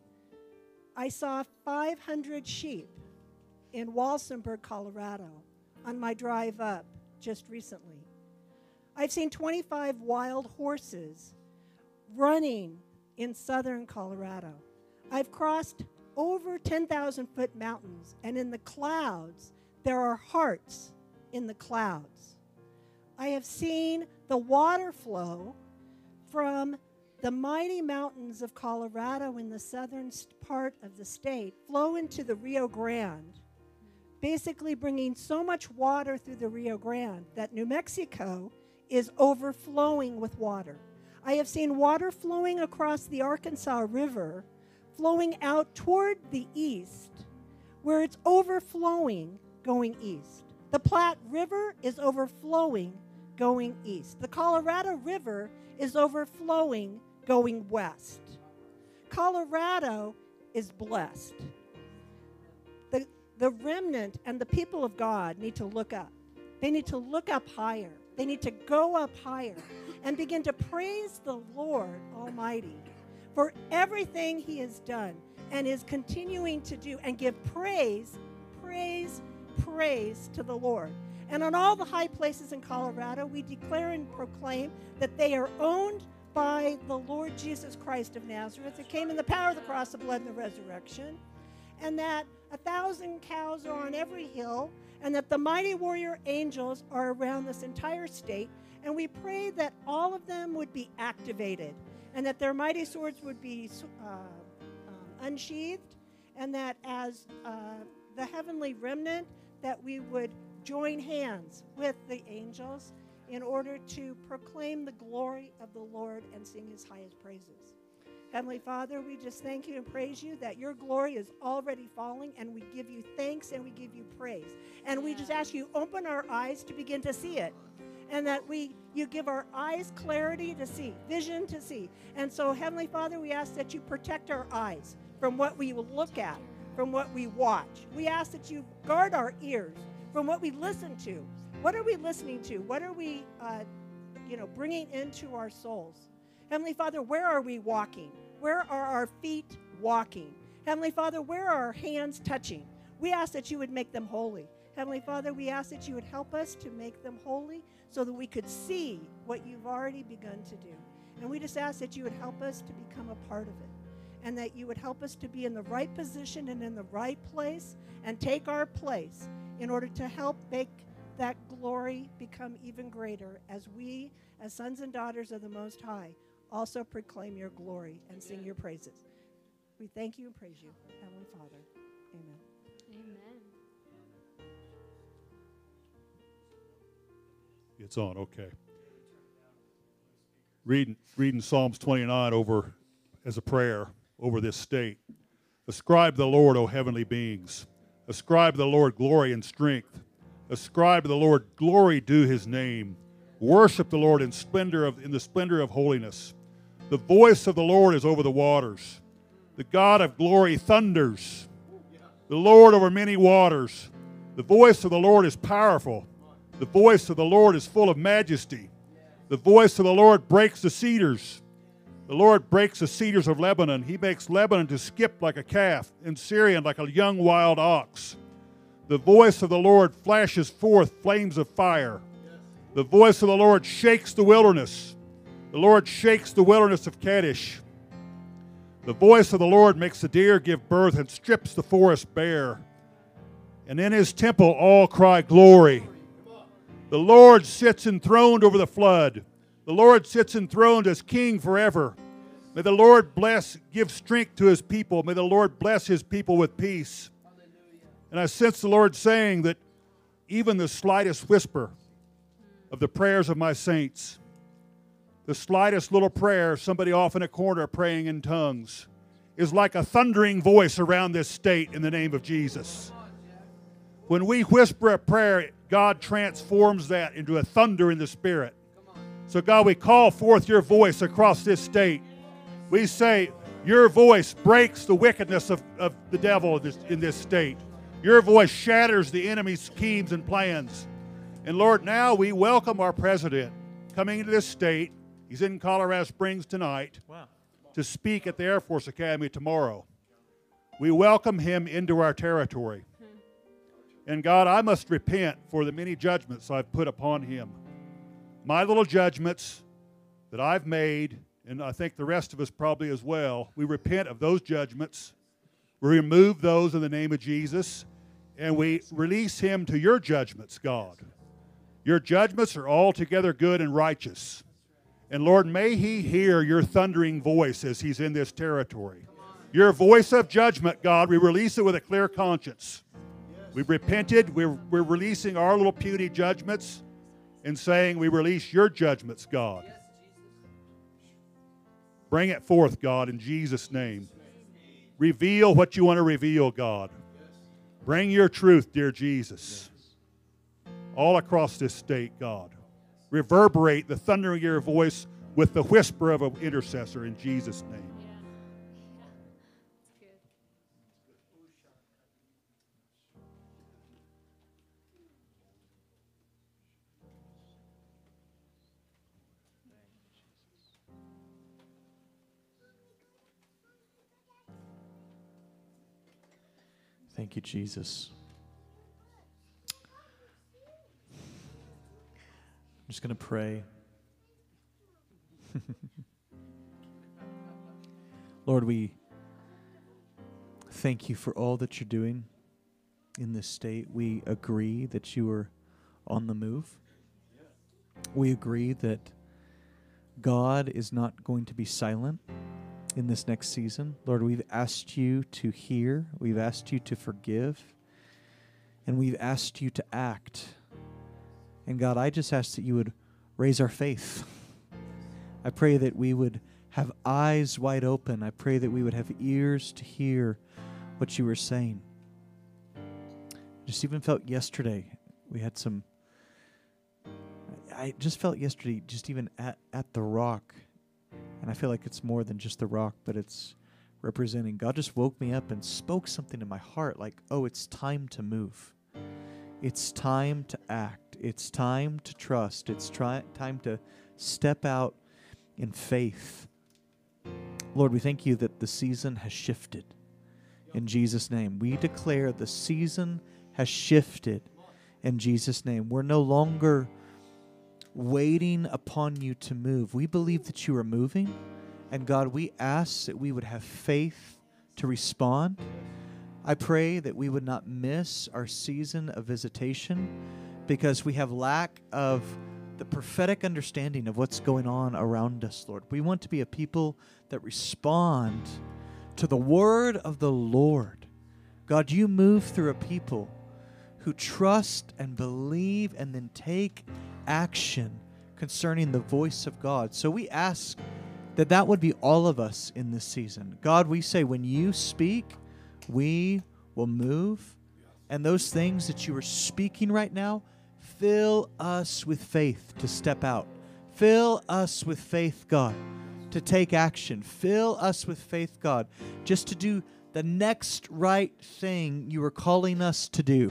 I saw five hundred sheep in Walsenburg, Colorado on my drive up just recently. I've seen twenty-five wild horses running in southern Colorado. I've crossed over ten thousand foot mountains, and in the clouds, there are hearts in the clouds. I have seen the water flow from the mighty mountains of Colorado in the southern part of the state flow into the Rio Grande, basically bringing so much water through the Rio Grande that New Mexico is overflowing with water. I have seen water flowing across the Arkansas River, flowing out toward the east, where it's overflowing going east. The Platte River is overflowing going east. The Colorado River is overflowing going west. Colorado is blessed. The, the remnant and the people of God need to look up. They need to look up higher. They need to go up higher and begin to praise the Lord Almighty for everything He has done and is continuing to do, and give praise, praise, praise to the Lord. And on all the high places in Colorado, we declare and proclaim that they are owned by the Lord Jesus Christ of Nazareth, that came in the power of the cross, the blood, and the resurrection, and that a thousand cows are on every hill, and that the mighty warrior angels are around this entire state. And we pray that all of them would be activated, and that their mighty swords would be uh, uh, unsheathed, and that as uh, the heavenly remnant, that we would join hands with the angels in order to proclaim the glory of the Lord and sing His highest praises. Heavenly Father, we just thank you and praise you that your glory is already falling, and we give you thanks and we give you praise. And we just ask you, open our eyes to begin to see it. and that we you give our eyes clarity to see, vision to see. And so, Heavenly Father, we ask that you protect our eyes from what we will look at, from what we watch. We ask that you guard our ears from what we listen to. What are we listening to? What are we, uh, you know, bringing into our souls? Heavenly Father, where are we walking? Where are our feet walking? Heavenly Father, where are our hands touching? We ask that you would make them holy. Heavenly Father, we ask that you would help us to make them holy so that we could see what you've already begun to do. And we just ask that you would help us to become a part of it, and that you would help us to be in the right position and in the right place and take our place in order to help make that glory become even greater as we, as sons and daughters of the Most High, also proclaim your glory and sing your praises. We thank you and praise you, Heavenly Father. Amen. Amen. It's on, okay. Reading, reading Psalms twenty-nine over as a prayer over this state. Ascribe to the Lord, O heavenly beings. Ascribe to the Lord glory and strength. Ascribe to the Lord glory due his name. Worship the Lord in splendor of in the splendor of holiness. The voice of the Lord is over the waters. The God of glory thunders. The Lord over many waters. The voice of the Lord is powerful. The voice of the Lord is full of majesty. The voice of the Lord breaks the cedars. The Lord breaks the cedars of Lebanon. He makes Lebanon to skip like a calf, and Syrian like a young wild ox. The voice of the Lord flashes forth flames of fire. The voice of the Lord shakes the wilderness. The Lord shakes the wilderness of Kadesh. The voice of the Lord makes the deer give birth and strips the forest bare. And in his temple all cry glory. The Lord sits enthroned over the flood. The Lord sits enthroned as king forever. May the Lord bless, give strength to his people. May the Lord bless his people with peace. And I sense the Lord saying that even the slightest whisper of the prayers of my saints, the slightest little prayer, somebody off in a corner praying in tongues, is like a thundering voice around this state in the name of Jesus. When we whisper a prayer, God transforms that into a thunder in the Spirit. So God, we call forth your voice across this state. We say, your voice breaks the wickedness of, of the devil in this, in this state. Your voice shatters the enemy's schemes and plans. And Lord, now we welcome our president coming into this state. He's in Colorado Springs tonight wow. to speak at the Air Force Academy tomorrow. We welcome him into our territory. And God, I must repent for the many judgments I've put upon him. My little judgments that I've made, and I think the rest of us probably as well, we repent of those judgments. We remove those in the name of Jesus, and we release him to your judgments, God. Your judgments are altogether good and righteous. And Lord, may he hear your thundering voice as he's in this territory. Your voice of judgment, God, we release it with a clear conscience. We've repented. We're, we're releasing our little puny judgments and saying we release your judgments, God. Bring it forth, God, in Jesus' name. Reveal what you want to reveal, God. Bring your truth, dear Jesus, all across this state, God. Reverberate the thundering of your voice with the whisper of an intercessor in Jesus' name. Thank you, Jesus. I'm just going to pray. Lord, we thank you for all that you're doing in this state. We agree that you are on the move. We agree that God is not going to be silent in this next season. Lord, we've asked you to hear, we've asked you to forgive, and we've asked you to act. And God, I just ask that you would raise our faith. I pray that we would have eyes wide open. I pray that we would have ears to hear what you were saying. Just even felt yesterday, we had some, I, I just felt yesterday, just even at, at the rock, and I feel like it's more than just the rock, but it's representing. God just woke me up and spoke something in my heart like, oh, it's time to move. It's time to act. It's time to trust. It's try- time to step out in faith. Lord, we thank you that the season has shifted. In Jesus' name, we declare the season has shifted. In Jesus' name, we're no longer waiting upon you to move. We believe that you are moving. And God, we ask that we would have faith to respond. I pray that we would not miss our season of visitation because we have lack of the prophetic understanding of what's going on around us, Lord. We want to be a people that respond to the word of the Lord. God, you move through a people who trust and believe and then take action concerning the voice of God. So we ask that that would be all of us in this season. God, we say when you speak, we will move. And those things that you are speaking right now, fill us with faith to step out. Fill us with faith, God, to take action. Fill us with faith, God, just to do the next right thing you are calling us to do.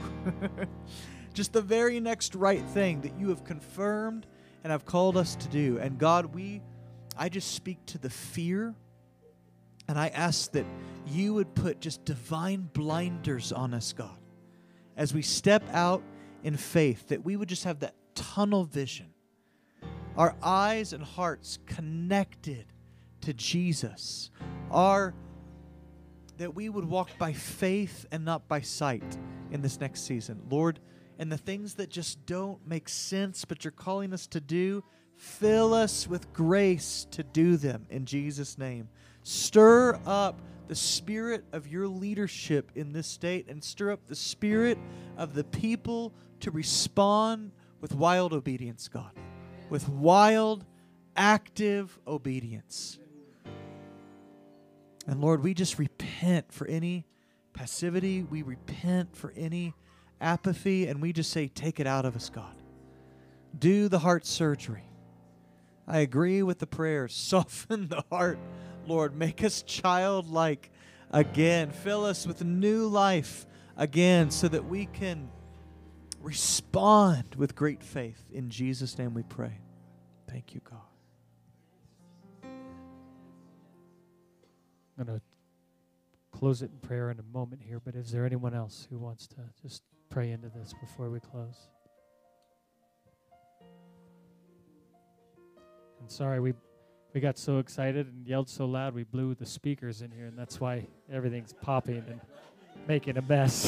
Just the very next right thing that you have confirmed and have called us to do. And God, we I just speak to the fear, and I ask that you would put just divine blinders on us, God, as we step out in faith, that we would just have that tunnel vision, our eyes and hearts connected to Jesus, our that we would walk by faith and not by sight in this next season. Lord, and the things that just don't make sense, but you're calling us to do, fill us with grace to do them in Jesus' name. Stir up the spirit of your leadership in this state and stir up the spirit of the people to respond with wild obedience, God. With wild, active obedience. And Lord, we just repent for any passivity. We repent for any apathy. And we just say, take it out of us, God. Do the heart surgery. I agree with the prayer. Soften the heart, Lord. Make us childlike again. Fill us with new life again so that we can respond with great faith. In Jesus' name we pray. Thank you, God. I'm going to close it in prayer in a moment here, but is there anyone else who wants to just pray into this before we close? And sorry, we we got so excited and yelled so loud we blew the speakers in here, and that's why everything's popping and making a mess.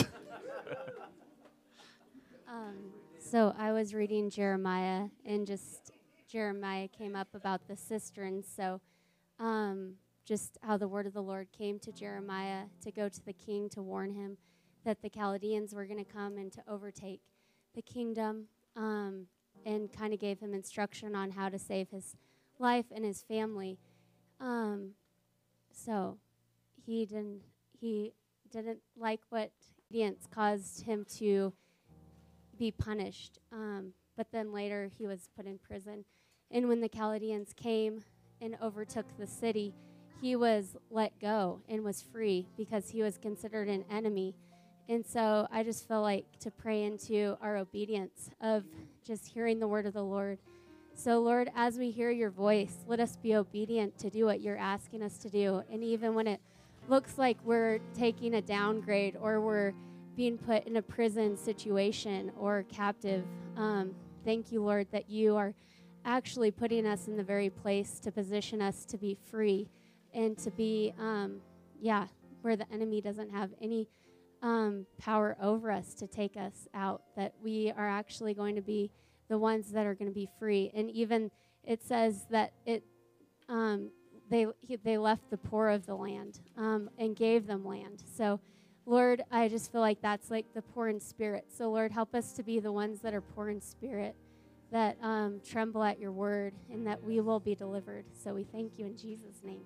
um, so I was reading Jeremiah, and just Jeremiah came up about the cisterns. So um, just how the word of the Lord came to Jeremiah to go to the king to warn him that the Chaldeans were going to come and to overtake the kingdom, um, and kind of gave him instruction on how to save his life and his family. Um, so he didn't he didn't like what obedience caused him to be punished. Um, but then later he was put in prison. And when the Chaldeans came and overtook the city, he was let go and was free because he was considered an enemy. And so I just feel like to pray into our obedience of just hearing the word of the Lord. So, Lord, as we hear your voice, let us be obedient to do what you're asking us to do. And even when it looks like we're taking a downgrade or we're being put in a prison situation or captive, um, thank you, Lord, that you are actually putting us in the very place to position us to be free and to be, um, yeah, where the enemy doesn't have any Um, power over us to take us out, that we are actually going to be the ones that are going to be free. And even it says that it um, they he, they left the poor of the land um, and gave them land. So, Lord, I just feel like that's like the poor in spirit. So, Lord, help us to be the ones that are poor in spirit, that um, tremble at your word, and that we will be delivered. So we thank you in Jesus' name.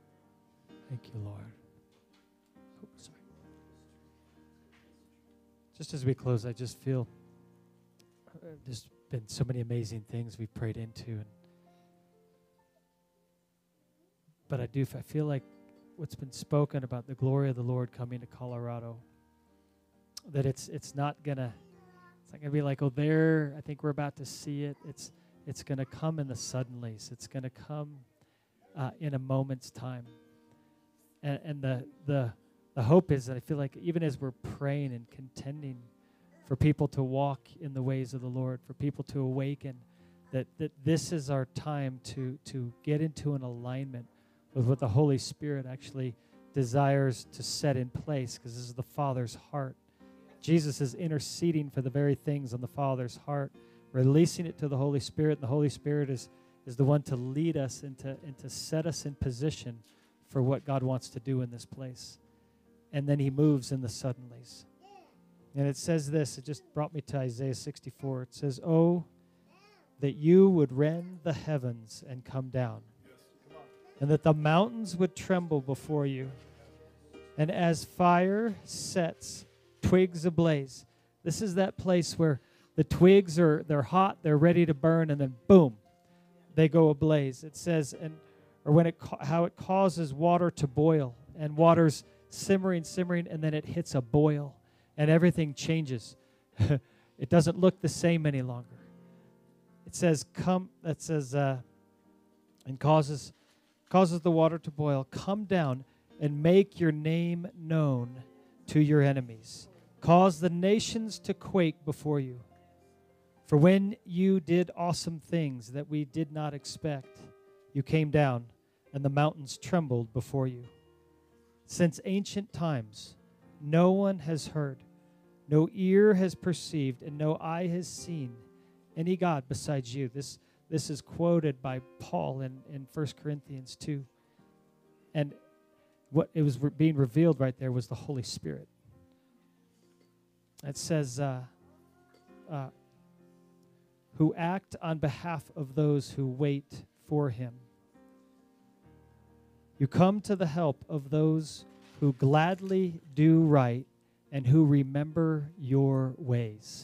Thank you, Lord. Oh, sorry. Just as we close, I just feel uh, there's been so many amazing things we've prayed into, and but I do I feel like what's been spoken about the glory of the Lord coming to Colorado, that it's it's not gonna it's not gonna be like, oh, there, I think we're about to see it. It's it's gonna come in the suddenlies. It's gonna come uh, in a moment's time, and and the the the hope is that I feel like even as we're praying and contending for people to walk in the ways of the Lord, for people to awaken, that that this is our time to to get into an alignment with what the Holy Spirit actually desires to set in place, because this is the Father's heart. Jesus is interceding for the very things on the Father's heart, releasing it to the Holy Spirit, and the Holy Spirit is, is the one to lead us and to, and to set us in position for what God wants to do in this place. And then he moves in the suddenlies. And it says this, it just brought me to Isaiah sixty-four. It says, oh, that you would rend the heavens and come down, and that the mountains would tremble before you. And as fire sets twigs ablaze. This is that place where the twigs are, they're hot, they're ready to burn, and then boom, they go ablaze. It says, and or when it how it causes water to boil, and water's simmering, simmering, and then it hits a boil, and everything changes. It doesn't look the same any longer. It says, come, that says, uh, and causes causes the water to boil. Come down and make your name known to your enemies. Cause the nations to quake before you. For when you did awesome things that we did not expect, you came down, and the mountains trembled before you. Since ancient times, no one has heard, no ear has perceived, and no eye has seen any God besides you. This, this is quoted by Paul in, in First Corinthians two. And what it was re- being revealed right there was the Holy Spirit. It says, uh, uh, who act on behalf of those who wait for him. You come to the help of those who gladly do right and who remember your ways.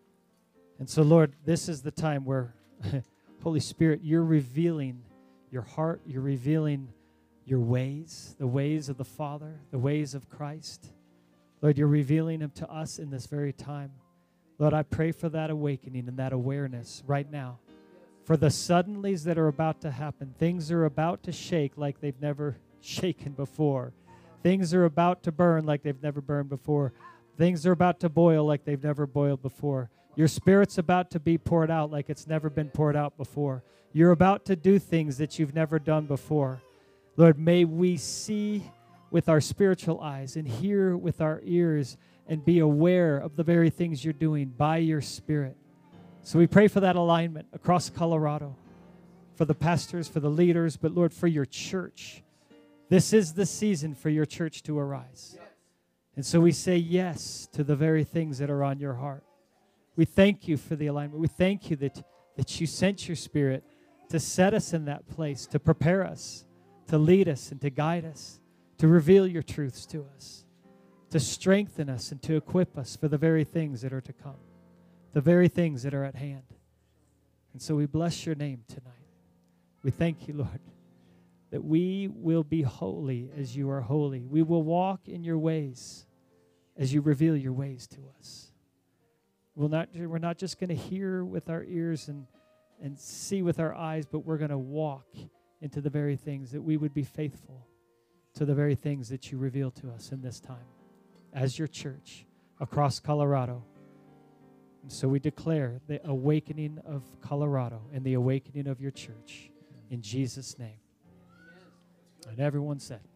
And so, Lord, this is the time where, Holy Spirit, you're revealing your heart, you're revealing your ways, the ways of the Father, the ways of Christ. Lord, you're revealing them to us in this very time. Lord, I pray for that awakening and that awareness right now. For the suddenlies that are about to happen. Things are about to shake like they've never shaken before. Things are about to burn like they've never burned before. Things are about to boil like they've never boiled before. Your Spirit's about to be poured out like it's never been poured out before. You're about to do things that you've never done before. Lord, may we see with our spiritual eyes and hear with our ears and be aware of the very things you're doing by your Spirit. So we pray for that alignment across Colorado, for the pastors, for the leaders, but Lord, for your church. This is the season for your church to arise. And so we say yes to the very things that are on your heart. We thank you for the alignment. We thank you that, that you sent your Spirit to set us in that place, to prepare us, to lead us and to guide us, to reveal your truths to us, to strengthen us and to equip us for the very things that are to come, the very things that are at hand. And so we bless your name tonight. We thank you, Lord, that we will be holy as you are holy. We will walk in your ways as you reveal your ways to us. We'll not, we're not just going to hear with our ears and, and see with our eyes, but we're going to walk into the very things that we would be faithful to the very things that you reveal to us in this time as your church across Colorado. And so we declare the awakening of Colorado and the awakening of your church in Jesus' name. And everyone said,